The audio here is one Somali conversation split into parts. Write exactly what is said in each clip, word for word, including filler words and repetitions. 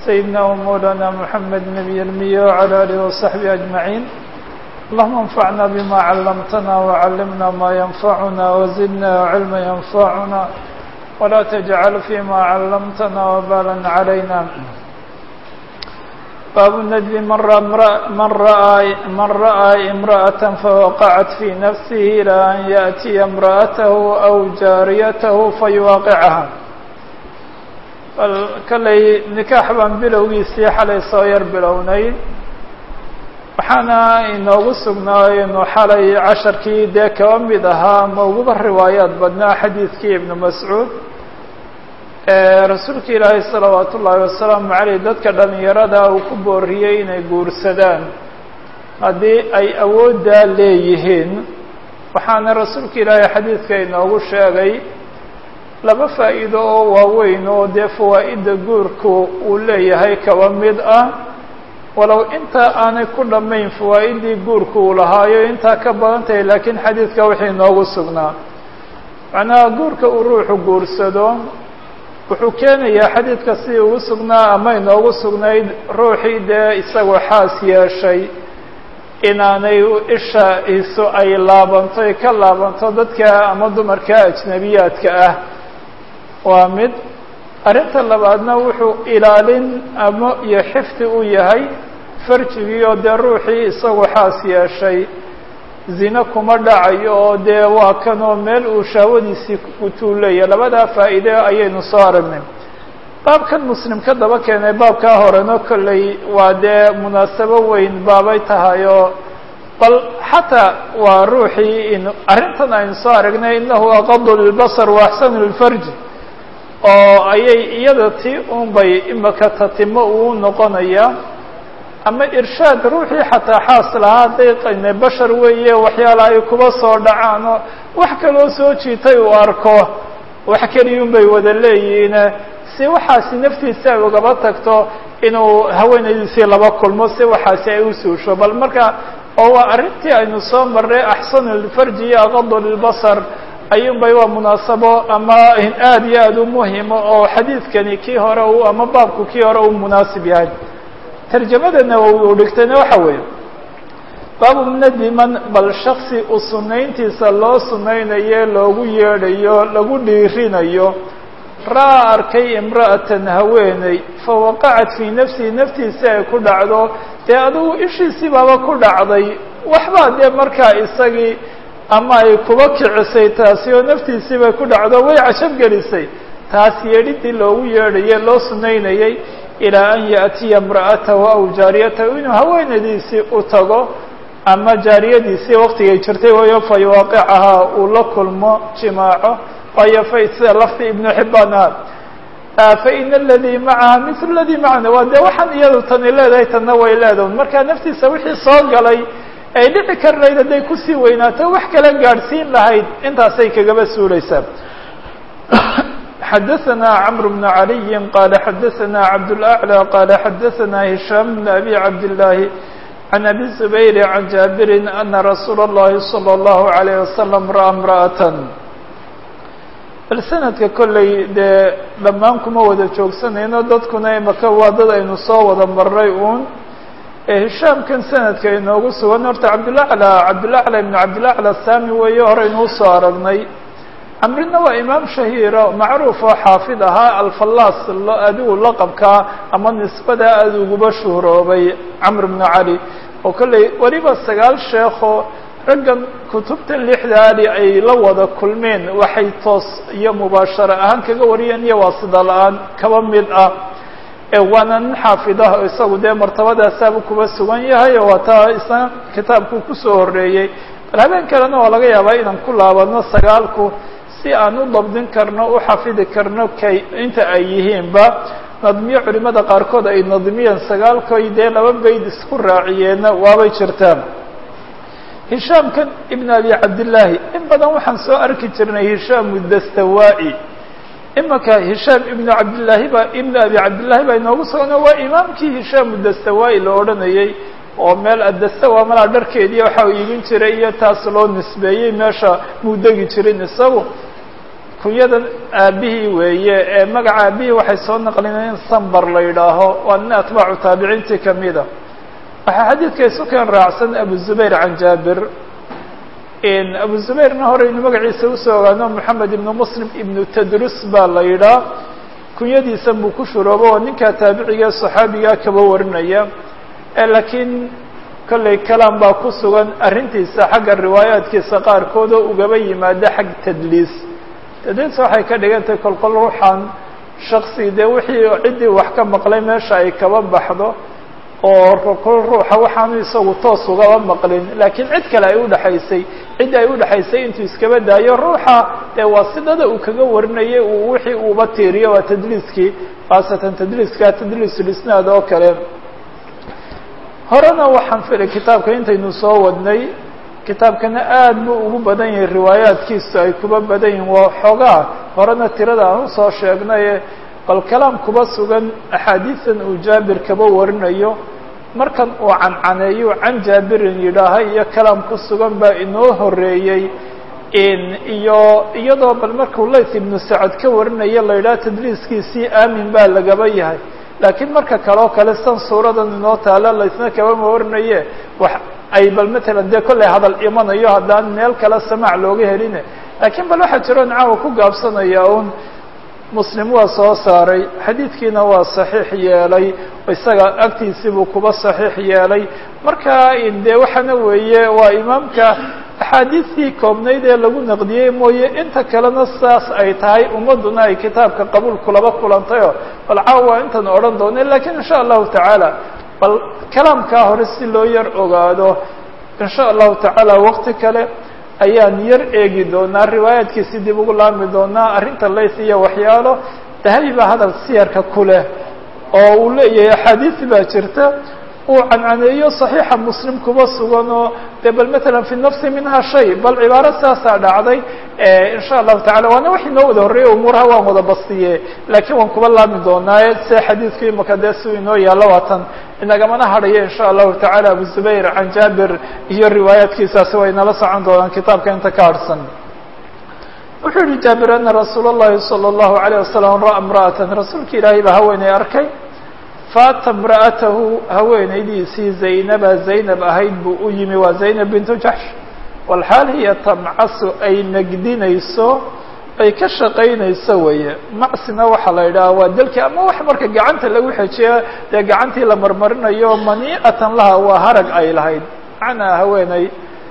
سيدنا ومولانا محمد نبي المية وعلى آله وصحبه أجمعين. اللهم انفعنا بما علمتنا وعلمنا ما ينفعنا وزدنا علما ينفعنا ولا تجعل فيما علمتنا وبالا علينا. باب الندب من رأى, من رأى, من رأى امرأة فوقعت في نفسه إلى أن يأتي امرأته أو جاريته فيواقعها. كلي نكاح بان bilowgiisii xalay soo yar bilownayd waxaana inoogu sugnaa inuu xalay casharkii dee kaba mid ahaa ma uguba riwaayaad badnaa xadiidkii ibnu mascuud ee rasuulka ilaahay salawaatu ullaahi wasalaamu caleyh dadka dhalinyarada uu ku booriyey inay guursadaan haddii ay awooddaa leeyihiin. waxaana rasuulka ilaahay xadiidka inoogu sheegay laba faa'iido oo waaweyn oo dee fawaa'idda guurku uu leeyahay kaba mid ah walow inta aanay ku dhammayn fawaa'iddii guurku uu lahaayo intaa ka badan tahay laakiin xadiidka wixii inoogu sugnaa macnaha guurka uu ruuxu guursado wuxuu keenayaa xadiidka sidii ugu sugnaa ama inoogu sugnayd ruuxii dee isagoo xaas yeeshay inaanay isha isu ay laabanto ay ka laabanto dadka ama dumarka ajnabiyaadka ah waa mid. arrinta labaadna wuxuu ilaalin ama iyo xifdi u yahay farjigii oo dee ruuxii isagoo xaas yeeshay zina kuma dhacayo oo dee waa kanoo meel uu shahwadiisii utuuleeya. labadaa faa'iide ayaynu soo aragnay. baabkan muslim ka daba keenay baabkaa horena kolley waa dee munaasabo weyn baabay tahay oo bal xataa waa ruuxii in arrintan aynu soo aragnay innahu aqadu lilbasar wa axsanu lilfarji oo ayay iyada ti un bay imaka tatimo uu noqonaya ama irshaad ruuxii xataa xaas lahaa dayqayne bashar weeye waxyaala ay kuba soo dhacaan oo wax kaloo soo jiitay uu arko wax keliyun bay wada leeyihiin si waxaasi naftiisa ay ugaba tagto inuu haweenaydiisii laba kulmo si waxaasi ay u suusho. bal marka oo waa arrintii aynu soo marray axsanu lilfarji iyo aqadu lilbasar ayuun bay waa munaasabo ama aada iyo aada u muhimo oo xadiidkani kii hore u ama baabku kii hore u munaasib yahay. tarjamadana uu dhigtayna waxa weeye baabu nadiman bal shaksi u sunayntiisa loo sunaynayo loogu yeedhayo lagu dhiirinayo raa arkay imra'atan haweeney fawaqacat fii nafsihi naftiisa ay ku dhacdo dee adugu ishiisii baaba ku dhacday waxbaa dee markaa isagii ama ay kuba kicisay taasi oo naftiisii bay ku dhacdo way cashab gelisay. taas yeedhidii loogu yeedhayay loo sunaynayay ilaa an yaأtiya imra'atahu aw jaariyatahu inuu haweenadiisii u tago ama jaariyadiisii waqtigay jirtay wayo fa yuwaaqicahaa uu la kulmo jimaaco waayo fay sida lafdi ibnu xibbaan ah faina aladii macaha mil ladii macana waa dee waxaan iyadu tani leedahay tanna way leedahay markaa naftiisa wixii soo galay ay dhici karnayd hadday kusii weynaato wax kala gaadhsiin lahayd intaasay kagaba suulaysaa. xadaثna cmr بن عaliي qala xadaثna cabdالأعlى qala xadaثna هisham بn abi cabdالlahi عan abi زubayr عan jaabiri ana rasuula الlahi slى الlahu عalيه wasalam ra'a امra'aة. bal sanadka kolley dee dhammaan kuma wada joogsanayno dadkuna imaka waa dad aynu soo wada maray uun hishaamkan sanadka inoogu sugan horta cabdالأعlى cabdالأعlى ibn cabdالأعlى sami weeye horeynuu soo aragnay. camrina waa imaam shahiiro macruuf oo xaafid ahaa alfallaas adigu laqabkaa ama nisbada aada uguba shuhroobay camr bnu cali oo kolley weliba sagaal sheekoo raggan kutubta lixdaadi ay la wada kulmeen waxay toos iyo mubaashara ahaan kaga wariyeen iyo waasida la-aan kaba mid ah waana nin xaafidah isagu dee martabadaasaabuu kuba sugan yahay oo waa taa isna kitaabkuu kusoo horeeyey. bal habeen kalena waa laga yaabaa inaan ku laabano sagaalku si aan u dabdin karno u xafidi karno kay inta ay yihiinba nadmiyo culimada qaarkood ay nadmiyeen sagaalkoy dee laba bayd isku raaciyeenna waabay jirtaan. hishaamkan ibn abi cabdillaahi in badan waxaan soo arki jirnay hishaam dastawaa'i. imaka hishaam ibnu cabdillaahi baa ibnu abi cabdillaahi baa inoogu sugana waa imaamkii hishaam dastawaa'i la odhanayay oo meel adastawa malaa dharkeedii waxa uu iibin jiray iyo taas loo nisbeeyey meesha muu degi jirin isagu kunyadan aabihii weeye ee magaca aabihii waxay soo naqlineen in sambar la yidhaaho waa nin atbaacu taabiciintii kamida waxaa xadiidka isu keen raacsan abu zubayr can jaabir abu zubayrna horeynu magaciisa usoo ogaano moxamed ibnu muslim ibnu tadrus baa la yidhaah kunyadiisa buu ku shuroobo oo ninkaa taabiciga saxaabigaa kaba warinaya laakiin kollay kalaam baa ku sugan arrintiisa xagga riwaayaadkiisa qaarkood oo ugaba yimaada xag tadliis tadliis waxay ka dhigantahay kolkol ruuxan shaksi dee wixii ciddii wax ka maqlay meesha ay kaba baxdo oo kol ruuxa waxaanu isagu toos ugaba maqlin laakiin cid kale ay udhaxaysay cidda ay udhaxaysay intuu iskaba daayo ruuxa dee waasidada uu kaga warinayay uu wixii uuba tiiriyo waa tadliiskii khaasatan tadliiska tadliisulisnaad oo kale horena waxaan filay kitaabka intaynu soo wadnay kitaabkana aad buu ugu badan yahay riwaayaadkiisu ay kuba badan yihiin waa xoogaa horena tirada aan usoo sheegnay bal kalaam kuba sugan axaadiisan uu jaabir kaba warinayo markan uu cancaneeyo can jaabirin yidhaaha iyo kalaam ku sugan baa inoo horeeyey iyo iyadoo bal markuu layth ibnu sacad ka warinayo la yidhaha tadliiskiisii aamin baa lagaba yahay laakiin marka kale oo kale san suuradan inoo taala laysna kabama warinaye wax ay bal matalan dee kollay hadal imanayo haddaan meel kale samaac looga helin laakiin bal waxaa jiro caawa ku gaabsanaya un muslim waa soo saaray xadiidkiina waa saxiix yeelay isaga agtiisii buu kuba saxiix yeelay marka dee waxaana weeye waa imaamka axaadiistii koobnayd ee lagu naqdiyey mooye inta kalena saas ay tahay ummaduna ay kitaabka qabuul kulaba kulantayo bal caawa intan odhan doona lakiin insha allahu tacaala bal kalaamkaa hore si loo yar ogaado insha allahu tacaala waqti kale ayaan yar eegi doonaa riwaayaadkiisi dib ugu laami doonaa arrinta layth iyo waxyaalo dahabi baa hadal siyarka ku leh oo uu leeyahay axaadiisi baa jirta uu cancaneeyo صaxiixa muslim kuba sugan oo de bal matalan fi nafsi minha shay bal cibaaro saasaa dhacday insha allahu tacala waana wax inoo wada horreeyey umuuraha waan wada bastiye laakiin waan kuba laami doonaaye se xadiidku imaka dee si inoo yaalla waatan inagamana hadhayo insha allahu tacala abu zubayr can jaabir iyo riwaayaadkiisaasi way nala socon doonaan kitaabka inta ka harhsan wuxuu yihi jaabir ana rasuul اllahi salى اllahu عalيه wasalam ra'a imra'atan rasuulka ilaahay baa haweeney arkay faata imra'atahu haweenaydiisii zaynaba zaynab ahayd buu u yimi waa zaynab bintu jaxsh walxaal hiya tamcasu ay megdinayso ay ka shaqaynayso weeye macsina waxaa la yidhaha waa dalkii ama wax marka gacanta lagu xejiya dee gacantii la marmarinayo manii'atan laha waa harag ay lahayd macnaa haweeney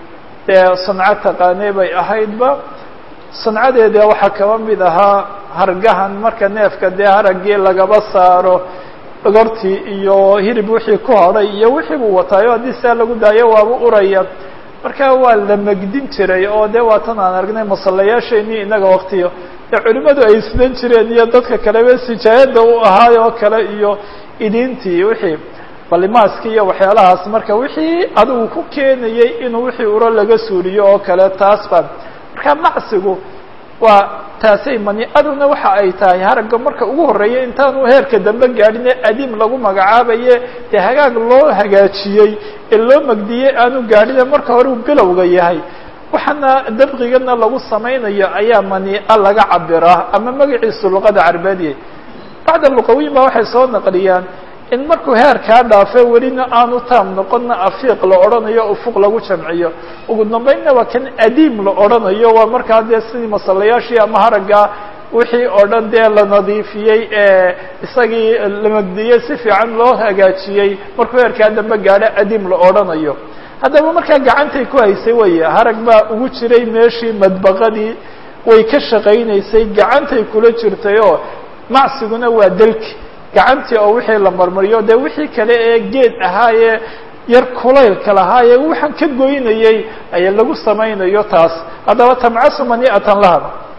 dee sanco taqaanee bay ahaydba sancadeeda waxaa kaba mid ahaa hargahan marka neefka dee haraggii lagaba saaro gortii iyo hirib wixii ku hadhay iyo wixii buu wataayo haddii saa lagu daayo waaba uraya marka waa la megdin jiray oo dee waatan aan aragnay masallayaasheenii inaga waktiyo dee culimadu ay sidan jireen iyo dadka kaleba sijaayada u ahaay oo kale iyo idiintii wixii balimaaski iyo waxyaalahaas marka wixii adigu ku keenayay inuu wixii uro laga suuliyo oo kale taas baa marka macsigu waa taasay mani-aduna waxa ay tahay haragga marka ugu horreeya intaanu heerka dambe gaadhin ee adiim lagu magacaabaye dee hagaag loo hagaajiyey ee loo magdiyey aanu gaadhine marka hore uu bilowga yahay waxaana dabqigana lagu samaynayo ayaa mani-a laga cabiraa ama magaciisu luqada carbeediye bacda luqawiyin baa waxay soo naqliyaan in markuu heerkaa dhaafe welina aanu taam noqonna afiiq la odhanayo ufuq lagu jamciyo ugu dambeynna waa kan adiim la odhanayo waa markaa dee sidii masallayaashii ama haragga wixii oo dhan dee la nadiifiyey ee isagii la magdiyey si fiican loo hagaajiyey markuu heerkaa dambe gaadho adiim la odhanayo haddaba markaa gacantay ku haysay weye harag baa ugu jiray meeshii madbaqadii way ka shaqaynaysay gacantay kula jirtay oo macsiguna waa dalki gacantii oo wixii la marmariyo dee wixii kale ee geed ahaayee yar kulaylka lahaayee waxaan ka goynayey ayaa lagu samaynayo taas haddaba tamcasu mani'atan laha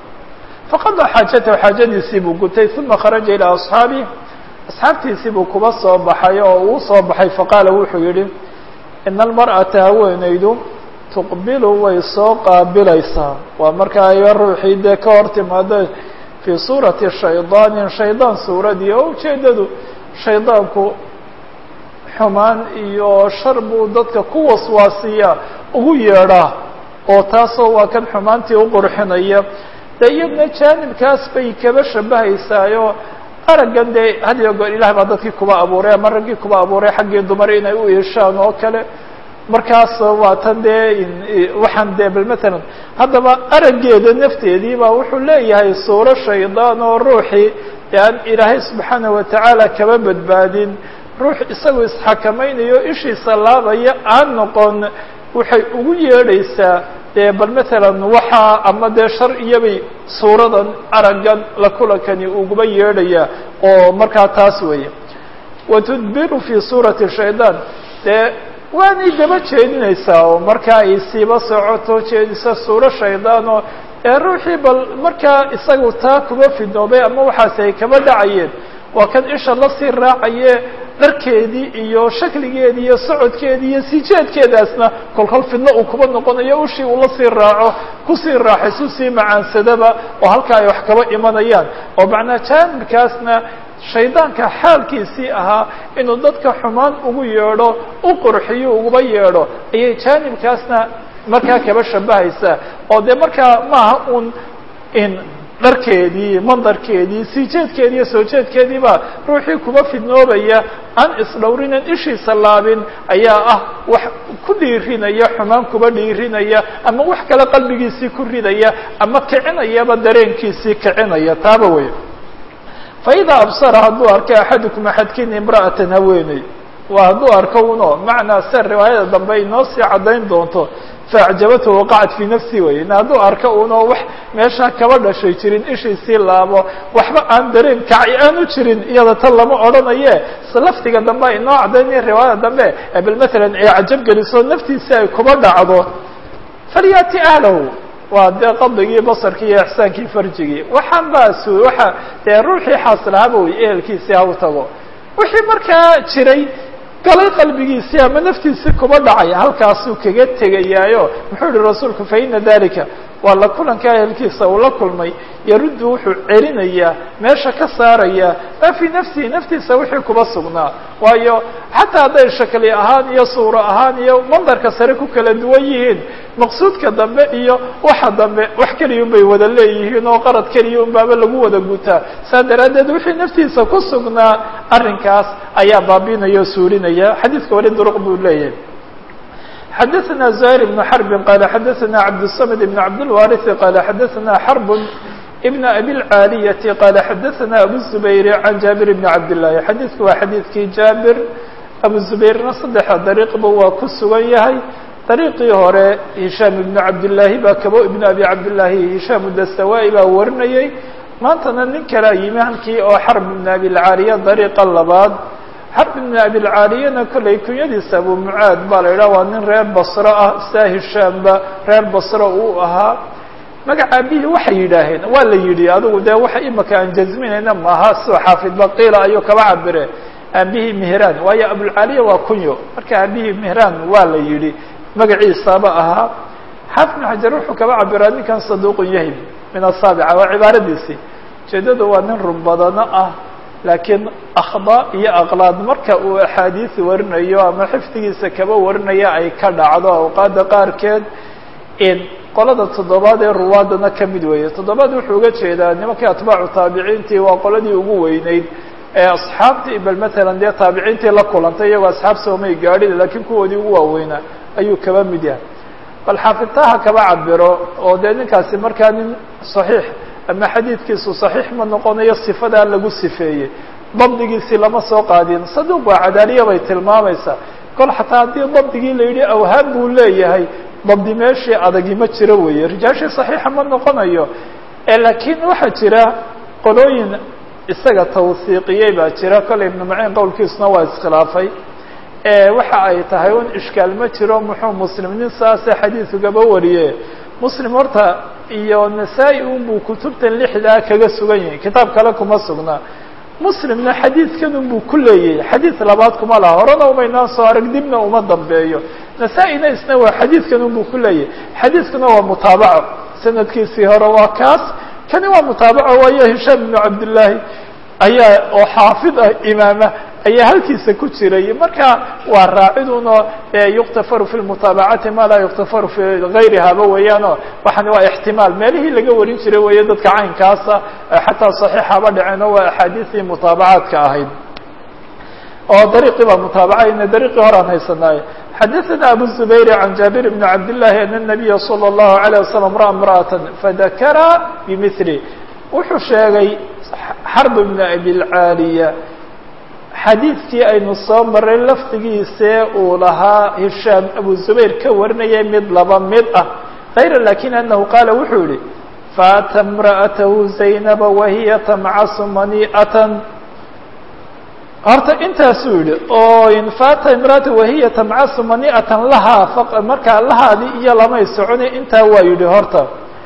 faqada xaajatahu xaajadiisii buu gutay uma kharaja ilaa asxaabi asxaabtiisii buu kuba soo baxay oo uu soo baxay faqaala wuxuu yihi ina almar'ata haweenaydu tuqbilu way soo qaabilaysaa waa markaa ay ruuxii dee ka hor timaado fi suurati shaydaanin shaydaan suuradii oo ujeedadu shaydaanku xumaan iyo shar buu dadka ku waswaasiya ugu yeedhaa oo taasoo waa kan xumaantii u qurxinaya de iyadna jaanibkaas bay kaba shabahaysaayo araggan dee had iyo goor ilahay baa dadkii kuba abuuray ama raggii kuba abuuray xaggii dumar inay u yeeshaan oo kale markaas waa tan dee waxaan dee bal matalan haddaba araggeeda nafteedii baa wuxuu leeyahay suuro shaydaan oo ruuxii dee aan ilaahay subxaana watacaala kaba badbaadin ruux isagu isxakamaynayo ishiisa laabaya aan noqon waxay ugu yeedhaysaa dee bal matalan waxaa ama dee shar iyobay suuradan araggan la kulankani uguba yeedhaya oo markaa taas weeye watudbiru fi suurati shaydaan dee waanay daba jeedinaysaa oo markaa ay siiba socoto jeedisa suuro shaydaan oo ee ruuxii bal markaa isagu taa kuba fidnoobay ama waxaasi ay kaba dhacayeen waa kan isha lasii raacaye dharkeedii iyo shakligeedii iyo socodkeedii iyo siijeedkeedaasna kolkol fidno uu kuba noqonayo ushii uu lasii raaco kusii raaxaysu sii macaansadaba oo halkaa ay wax kaba imanayaan oo macnaa jaanibkaasna shaydaanka xaalkiisii ahaa inuu dadka xumaan ugu yeedho u qurxiyo uguba yeedho ayay jaanibkaasna markaa kaba shabahaysaa oo dee markaa maaha un in dharkeedii mandarkeedii sii jeedkeedii iyo soo jeedkeediiba ruuxii kuba fidnoobaya aan isdhowrinan ishiisa laabin ayaa ah wax ku dhiirinaya xumaan kuba dhiirinaya ama wax kale qalbigiisii ku ridaya ama kicinayaba dareenkiisii kicinaya taaba wey faidaa absara hadduu arkay axadukum axadkiin imra'atan haweeney waa hadduu arko uno macnaa se riwaayada dambe inoo sii caddayn doonto faacjabathu waqacat fii nafsi wey hadduu arko uno wax meeshaa kaba dhashay jirin ishiisii laabo waxba aan dareen kaci aanu jirin iyada tan lama odhanaye laftiga dambe inoo caddaynaya riwaayada dambe bal matalan ay cajab geliso naftiisi ay kuba dhacdo falyaati ahlahu waa dee qadligii basarkii iyo ixsaankii farjigii waxaan baas waxa dee ruuxii xaasilahaba wey ehelkiisii ha u tago wixii markaa jiray galay qalbigiisii ama naftiisii kuba dhacay halkaasuu kaga tegayaayo muxuu yihi rasuulku fa ina dalika waa la kulanka ehelkiisa uu la kulmay yaruddu wuxuu celinayaa meesha ka saarayaa maa fii nafsihi naftiisa wixii kuba sugnaa waayo xataa hadday shakli ahaan iyo suuro ahaan iyo mandarka sare ku kala duwan yihiin maqsuudka dambe iyo waxa dambe wax keliya un bay wada leeyihiin oo qarad keliya un baaba lagu wada gutaa saa daraaddeed wixii naftiisa ku sugnaa arrinkaas ayaa baabinaya o suurinaya xadiidka wali duruq buu leeyahay xadaثna زهير بن حرب qال xadaثna cabdالصمد بن cabdالوارث qال xadaثna حرب بن أbي العاaلية qال xadaثna أbو الزبير عن جابر بن عبد اللahi xadiidku waa xadiidkii jابر أبو زبيرna saddexa dariiqba waa ku sugan yahay dariiqii hore هiشhام بن cabdاللahi baa kabo iبن أbي cabdاللahi هiشhام الdastawائي baa warinayay maantana nin kalaa yimi halkii oo xرب بن أbي العاaلية dariiqa labaad xرب بن أbي العاaليةna kollay kunyadiisa abu mعاad baa la idhaha waa nin reer basro ah saa hishaamba reer basro uu ahaa magaca aabihii waxay yidhaaheen waa la yidhi adigu dee waxa imaka aan jazminayna maaha soo xaafid baqiila ayuu kaba cabire aabihii mهraan waayo abulcaaliya waa kunyo marka aabihii mهraan waa la yidhi magaciisaaba ahaa xaafid بن xajar wuxuu kaba cabiraa ninkan saduuq yahim min asaabica waa cibaaradiisii ujeedadu waa nin run badano ah laakiin akhda iyo aqlaad marka uu axaadiis warinayo ama xifdigiisa kaba warinaya ay ka dhacdo awqaada qaarkeed in qolada toddobaad ee ruwaadana ka mid weeye toddobaad wuxuu uga jeedaa nimankii atbaacu taabiciintii waa qoladii ugu weyneyd ee asxaabtii bal matalan dee taabiciintii la kulantay iyagoo asxaab soomay gaadhin laakiin kuwoodii ugu waaweynaa ayuu kaba mid yahay bal xaafidtaha kaba cabiro oo dee ninkaasi markaa nin saxiix ama xadiidkiisu صaxiix ma noqonayo sifadaa lagu sifeeyey dabdigiisii lama soo qaadin saduuq waa cadaaliya bay tilmaamaysaa kol xataa haddii dabdigii la yidhi awhaam buu leeyahay dabdi meeshii adagi ma jiro weeye rijaashii صaxiixa ma noqonayo laakiin waxaa jira qolooyin isaga tawhiiqiyey baa jira kollay ibnu maciin qowlkiisuna waa iskhilaafay waxa ay tahay un ishkaal ma jiro muxuu muslim nin saase xadiidkugaba wariye muslim horta iyo nasaa-i unbuu kutubtan lixdaa kaga sugan yahay kitaab kale kuma sugna muslimna xadiidkan unbuu ku leeyahay xadiid labaad kuma laha horena umaynaan soo arag dibna uma dambeeyo nasaa-ina isna waa xadiidkan unbuu ku leeyahay xadiidkuna waa mutaabaco sanadkiisii hore waa kaas kani waa mutaabaco waayo hishaam ibnu cabdillaahi ayaa oo xaafid ah imaama ayaa halkiisa ku jiray marka waa raacidunoo yuktafaru fi lmutaabacati ma laa yuktafaru fi gayrihaba weeyaanoo waxaan waa ixtimaal meelihii laga warin jiray weeye dadka caynkaasa xataa saxiixaba dhaceeno waa axaadiistii mutaabacaadka ahayd oo dariiqii baa mutaabacayna dariiqii horaan haysanaaye xadaثna abu الزubayr can jaabir bn cabd الlahi ana الnabiya salى الlahu عalيه wasalam ra'a imra'ata fadakara bimili wuxuu sheegay xarb bn abi اlcaaliya xadiidkii aynu soo maray lafdigiisee uu lahaa hishaam abu zubayr ka warinayay mid laba mid ah hayra lakin anahu qaala wuxuu yihi faata imra'atahu zaynaba wahiya tamcasu mani'atan horta intaasuu yihi oo infaata imraata wahiya tamcasu mani'atan lahaa markaa lahaadii iyo lamay soconi intaa waa yidhi horta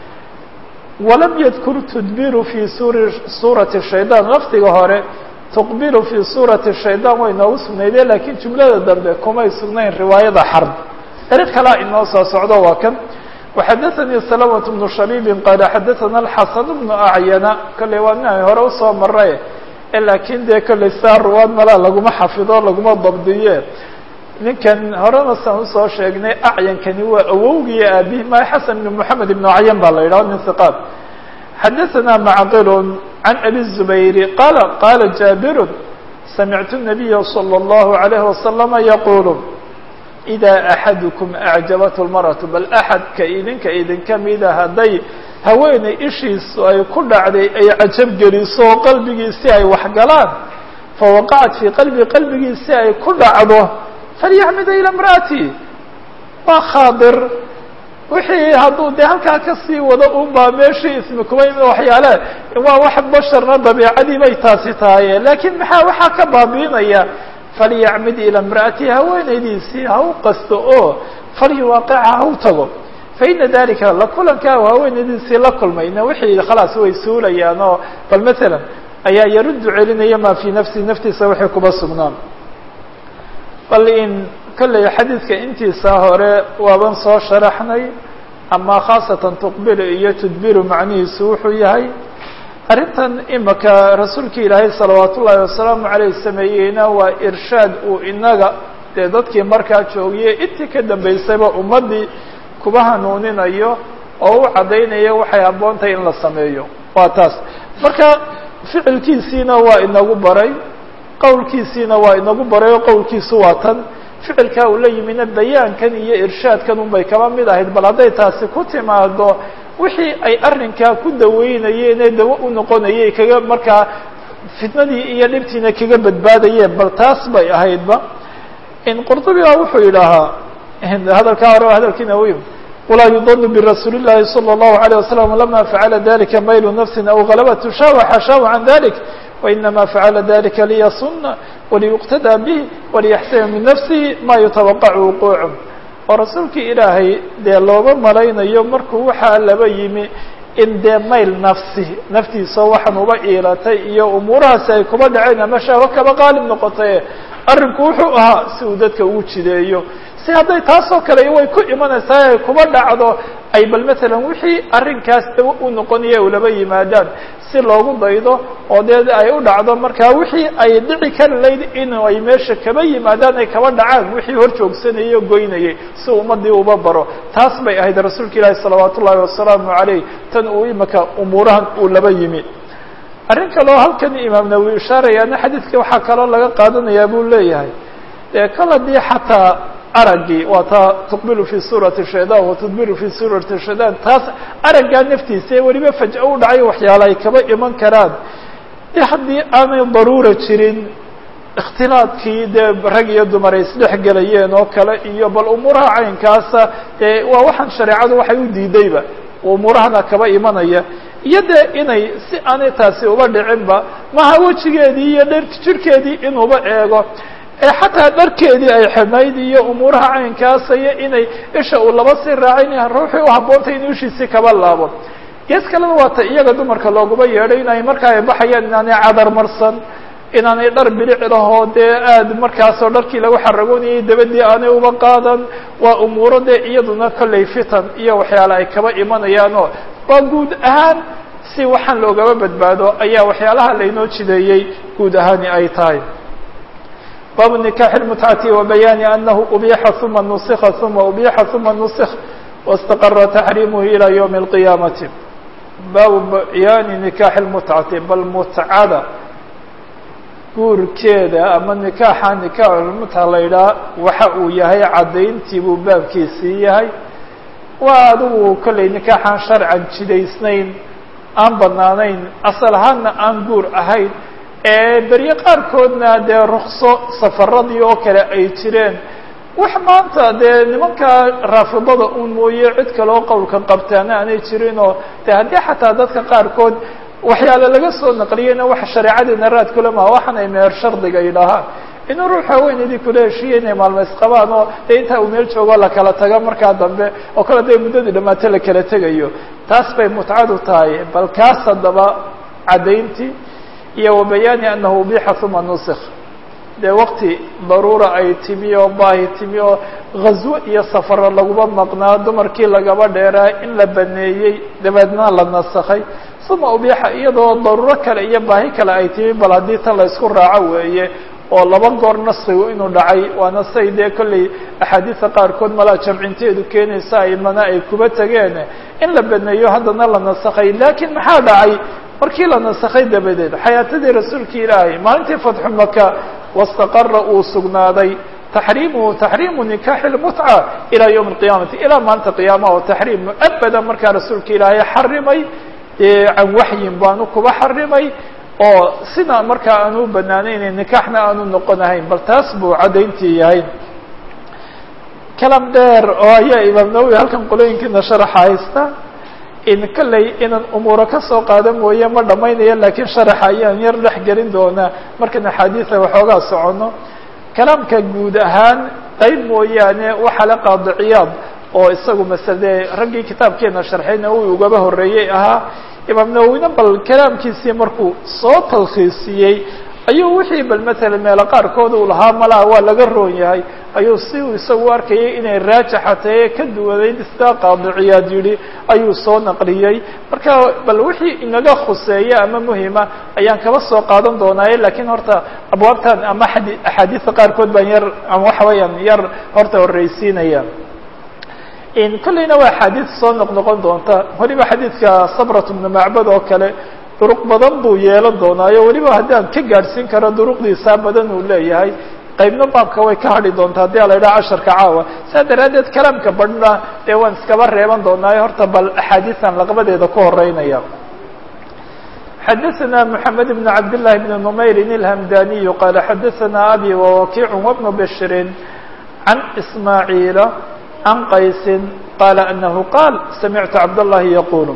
walam yadkur tudbiru fi suri suurati shaydaan lafdiga hore tuqbilu fi suurati shaydaan way noogu sugnayde lakiin jumlada dambe kumay sugnayn riwaayada xarb dariiq kalaa inoo soo socdo waa kan waxadaثanii salamة bnu shabiibin qaala xadaثana alxasan bnu acyana kolley waa nin hore usoo maray laakiin dee kolley saa ruwaad malaa laguma xafido laguma dabdiye ninkan horena saan usoo sheegnay acyankani waa awowgiyo aabihi ma xasan ibn moxamed ibn acyan baa la yidhaho min hiqaat xadaثana macqil can abi الزubayri qaala qaala jaabiru samictu الnabiya salى الlahu عalayhi wasalama yaqulu إida axadukum acjabathu اlmarأaةu bal axadka idinka idinka mida hadday haweeney ishiisu ay ku dhacday ay cajab geliso oo qalbigiisi ay waxgalaan fawaqacat fii qalbi qalbigiisi ay ku dhacdo falyaxmida ila imra'ati waa khaadir wixii hadduu dee halkaa kasii wado un baa meeshii ismi kuma yimid waxyaale waa wax basharna dabiicadii bay taasi tahaye laakiin maxaa waxaa ka baabiinaya falyacmid ila imra'ati haweenaydiisii ha u qasto oo falyuwaaqicha ha u tago faina dalika la kulankaa haweenaydiisii la kulmayna wixii khalaas way suulayaan oo bal masalan ayaa yaruddu celinaya maa fii nafsi naftiisa waxay kuba sugnaan bal in kolley xadiidka intiisa hore waaban soo sharaxnay ama khaasatan tuqbilu iyo tudbiru macnihiisu wuxuu yahay arrintan imaka rasuulka ilaahay salawaat ullaahi wasalaamu caleyh sameeyeyna waa irshaad uu inaga dee dadkii markaa joogiyey intii ka dambaysayba ummaddii kuba hanuuninayo oo u caddaynayo waxay habboontahay in la sameeyo waa taas marka ficilkiisiina waa inagu baray qowlkiisiina waa inagu baray oo qowlkiisu waa tan ficilkaa uu la yimina bayaankan iyo irshaadkan unbay kaba mid ahayd bal hadday taasi ku timaado wixii ay arrinkaa ku daweynayeen ee dawo u noqonayay kaga markaa fitnadii iyo dhibtiina kaga badbaadayeen bal taas bay ahaydba in qurdubiga wuxuu yidhaahaa hadalkaa hore hadalkii nawawi walaa yudanu birasuuli llahi salى الlahu عalيه wasalam lama facala dalika maylu nafsi aw galabat shahwa xashaahu can dalik wainama facala dalika liyasuna waliyuqtadaa bih waliyaxtama min nafsihi ma yutawaqacu wuquucu oo rasuulkii ilaahay dee looga malaynayo markuu waxaa laba yimi in dee mayl nafsi naftiisa waxaan uba iilatay iyo umuurahaasi ay kuba dhaceen ama shahwo kaba qaalib noqotay arrinku wuxuu ahaa si uu dadka ugu jideeyo si hadday taasoo kale way ku imanaysaa ay kuba dhacdo ay bal masalan wixii arrinkaas dawo u noqonaya u laba yimaadaan si loogu daydo oo dee ay u dhacdo markaa wixii ay dhici kari layd in ay meesha kaba yimaadaan ay kaba dhacaan wixii hor joogsanayay o goynayay si ummadii uba baro taas bay ahayd rasuulka ilaahi salawaat ullaahi wasalaamu calayh tan uu imaka umuurahan uu laba yimi arrin kaleo halkan imaam nawowi ishaarayaana xadiidka waxaa kaloo laga qaadanayaa buu leeyahay dee kal haddii xataa araggii waa taa tuqbilu fi suurati shaydan wa tudbiru fi suurati shaydan taas araggaa naftiisa ee weliba faj'a u dhacay waxyaala ay kaba iman karaan de haddii aanay daruura jirin ikhtilaadkii dee rag iyo dumar ay isdhex gelayeen oo kale iyo bal umuuraha caynkaasa dee waa waxaan shareecadu waxay u diidayba umuurahana kaba imanaya iyo dee inay si aanay taasi uba dhicinba maha wejigeedii iyo dher jirkeedii inuuba eego ee xataa dharkeedii ay xidhnayd iyo umuuraha caynkaasa iyo inay isha uu laba sii raacin ruuxii u habboontay inuu ishiisii kaba laabo gees kalena waa ta iyaga dumarka looguma yeedhay inay markaa ay baxayaan inaanay cadar marsan inaanay dhar bilic lahoo dee aad markaasoo dharkii lagu xaragoonayay dabadii aanay uba qaadan waa umuuro dee iyaduna kolley fitan iyo waxyaale ay kaba imanayaanoo waa guud ahaan si waxaan loogaba badbaado ayaa waxyaalaha laynoo jideeyey guud ahaani ay tahay baabu نikaح الmتcati وbayaani anahu ubixa ثuma نusikha ثuma ubixa ثuma نusikh واstaqara تaxriimhu ilى ywم القiyamati. baabu bayaani نikaح الmتcati bal mutcada guurkeeda ama nikaaxa nikaaxulmutca la yidhaha waxa uu yahay caddayntii buu baabkiisii yahay. waa adigu kollay nikaaxaan sharcan jidaysnayn aan banaanayn asal ahaanna aan guur ahayn ee berye qaarkoodna dee rukso safaradii oo kale ay jireen. wax maanta dee nimanka raafidada un mooye cid kaloo qowlka qabtaana aanay jirinoo dee haddii xataa dadka qaarkood waxyaale laga soo naqliyeyna wax shareecadeena raad kula maha waxaan ay meer shardiga yidhaahaan inuu ruux haweenaydii kula heshiiye inay maalmo isqabaan oo dee intaa uu meel joogo la kala tago markaa dambe oo kale dee muddadii dhamaato la kala tegayo taas bay mutcadu tahay. bal kaas haddaba caddayntii iyo wabayaani anahu ubixa uma nusikh dee waqti daruura ay timi oo baahi timi oo ghazwo iyo safaro laguma maqnaa dumarkii lagaba dheeraa in la baneeyey dabeedna la nasakhay uma ubixa iyadoo daruuro kale iyo baahi kale ay timi bal haddii tan la isku raaco weeye oo laba goor naskigu inuu dhacay waana say dee kollay axaadiisa qaarkood malaa jamcinteedu keenaysa aimana ay kuba tageen in la baneeyo haddana la nasakhay. laakiin maxaa dhacay markii la nasakhay dabadeed xayaatadii rasuulki ilaahay maalintii fatxu maka wastaqara uu sugnaaday taxriimuhu taxriimu nikaaxi اlmutca ilaa ywm اlqiyaamati ilaa maalinta qiyaamaha oo taxriim muabadan markaa rasuulka ilaahay xarimay can waxyin baanu kuba xarimay oo sina markaa aanu banaanaynayn nikaaxna aanu noqonahayn. bal taas buu caddayntii yahay. kalam dheer oo ayaa imaam nawowi halkan qolooyinkiina sharaxa haysta in kolley inaan umuuro ka soo qaada mooye ma dhamaynaya laakiin sharaxa ayaan yar dhex gelin doonaa markaan axaadiisa waxoogaa socono. kalaamka guud ahaan qayb mooyaane waxaa la qaadi ciyaad oo isagu masale raggii kitaabkeena sharxayna uu ugaba horeeyey ahaa. imaam nawowina bal kalaamkiisii markuu soo talkhiisiyey ayuu wixii bal matala meelo qaarkood uu lahaa malaha waa laga roon yahay ayuu si uu isagu arkayay inay raajaxataye ka duwanayd istaa qaadi ciyaad yidhi ayuu soo naqliyey. marka bal wixii inaga khuseeya ama muhima ayaan kaba soo qaadan doonaaye laakiin horta abwaabtan ama axaadiista qaarkood baan yar ama waxa weeyaan yar horta horreysiinaya. kolleyna waa axaadiis soo noqnoqon doonta weliba xadiidka sabrat bnu macbad oo kale duruq badan buu yeelan doonaayo weliba haddaan ka gaadhsiin karo duruqdiisaa badan uu leeyahay qaybna baabka way ka hadhi doontaa haddii ala yidhaha casharka caawa saa daraaddeed kalaamka badhna dee waan iskaba reeban doonaayo horta bal axaadiistan laqabadeeda ku horeynaya. xadaثna mحamed بn cabd لlahi bn نmayrin الhamdaniyu qala xadaثna abi wawakic wbnu bshrin can ismaaعiila عن qays qاla أنahu qاal samictu cabdالlahi yaqul.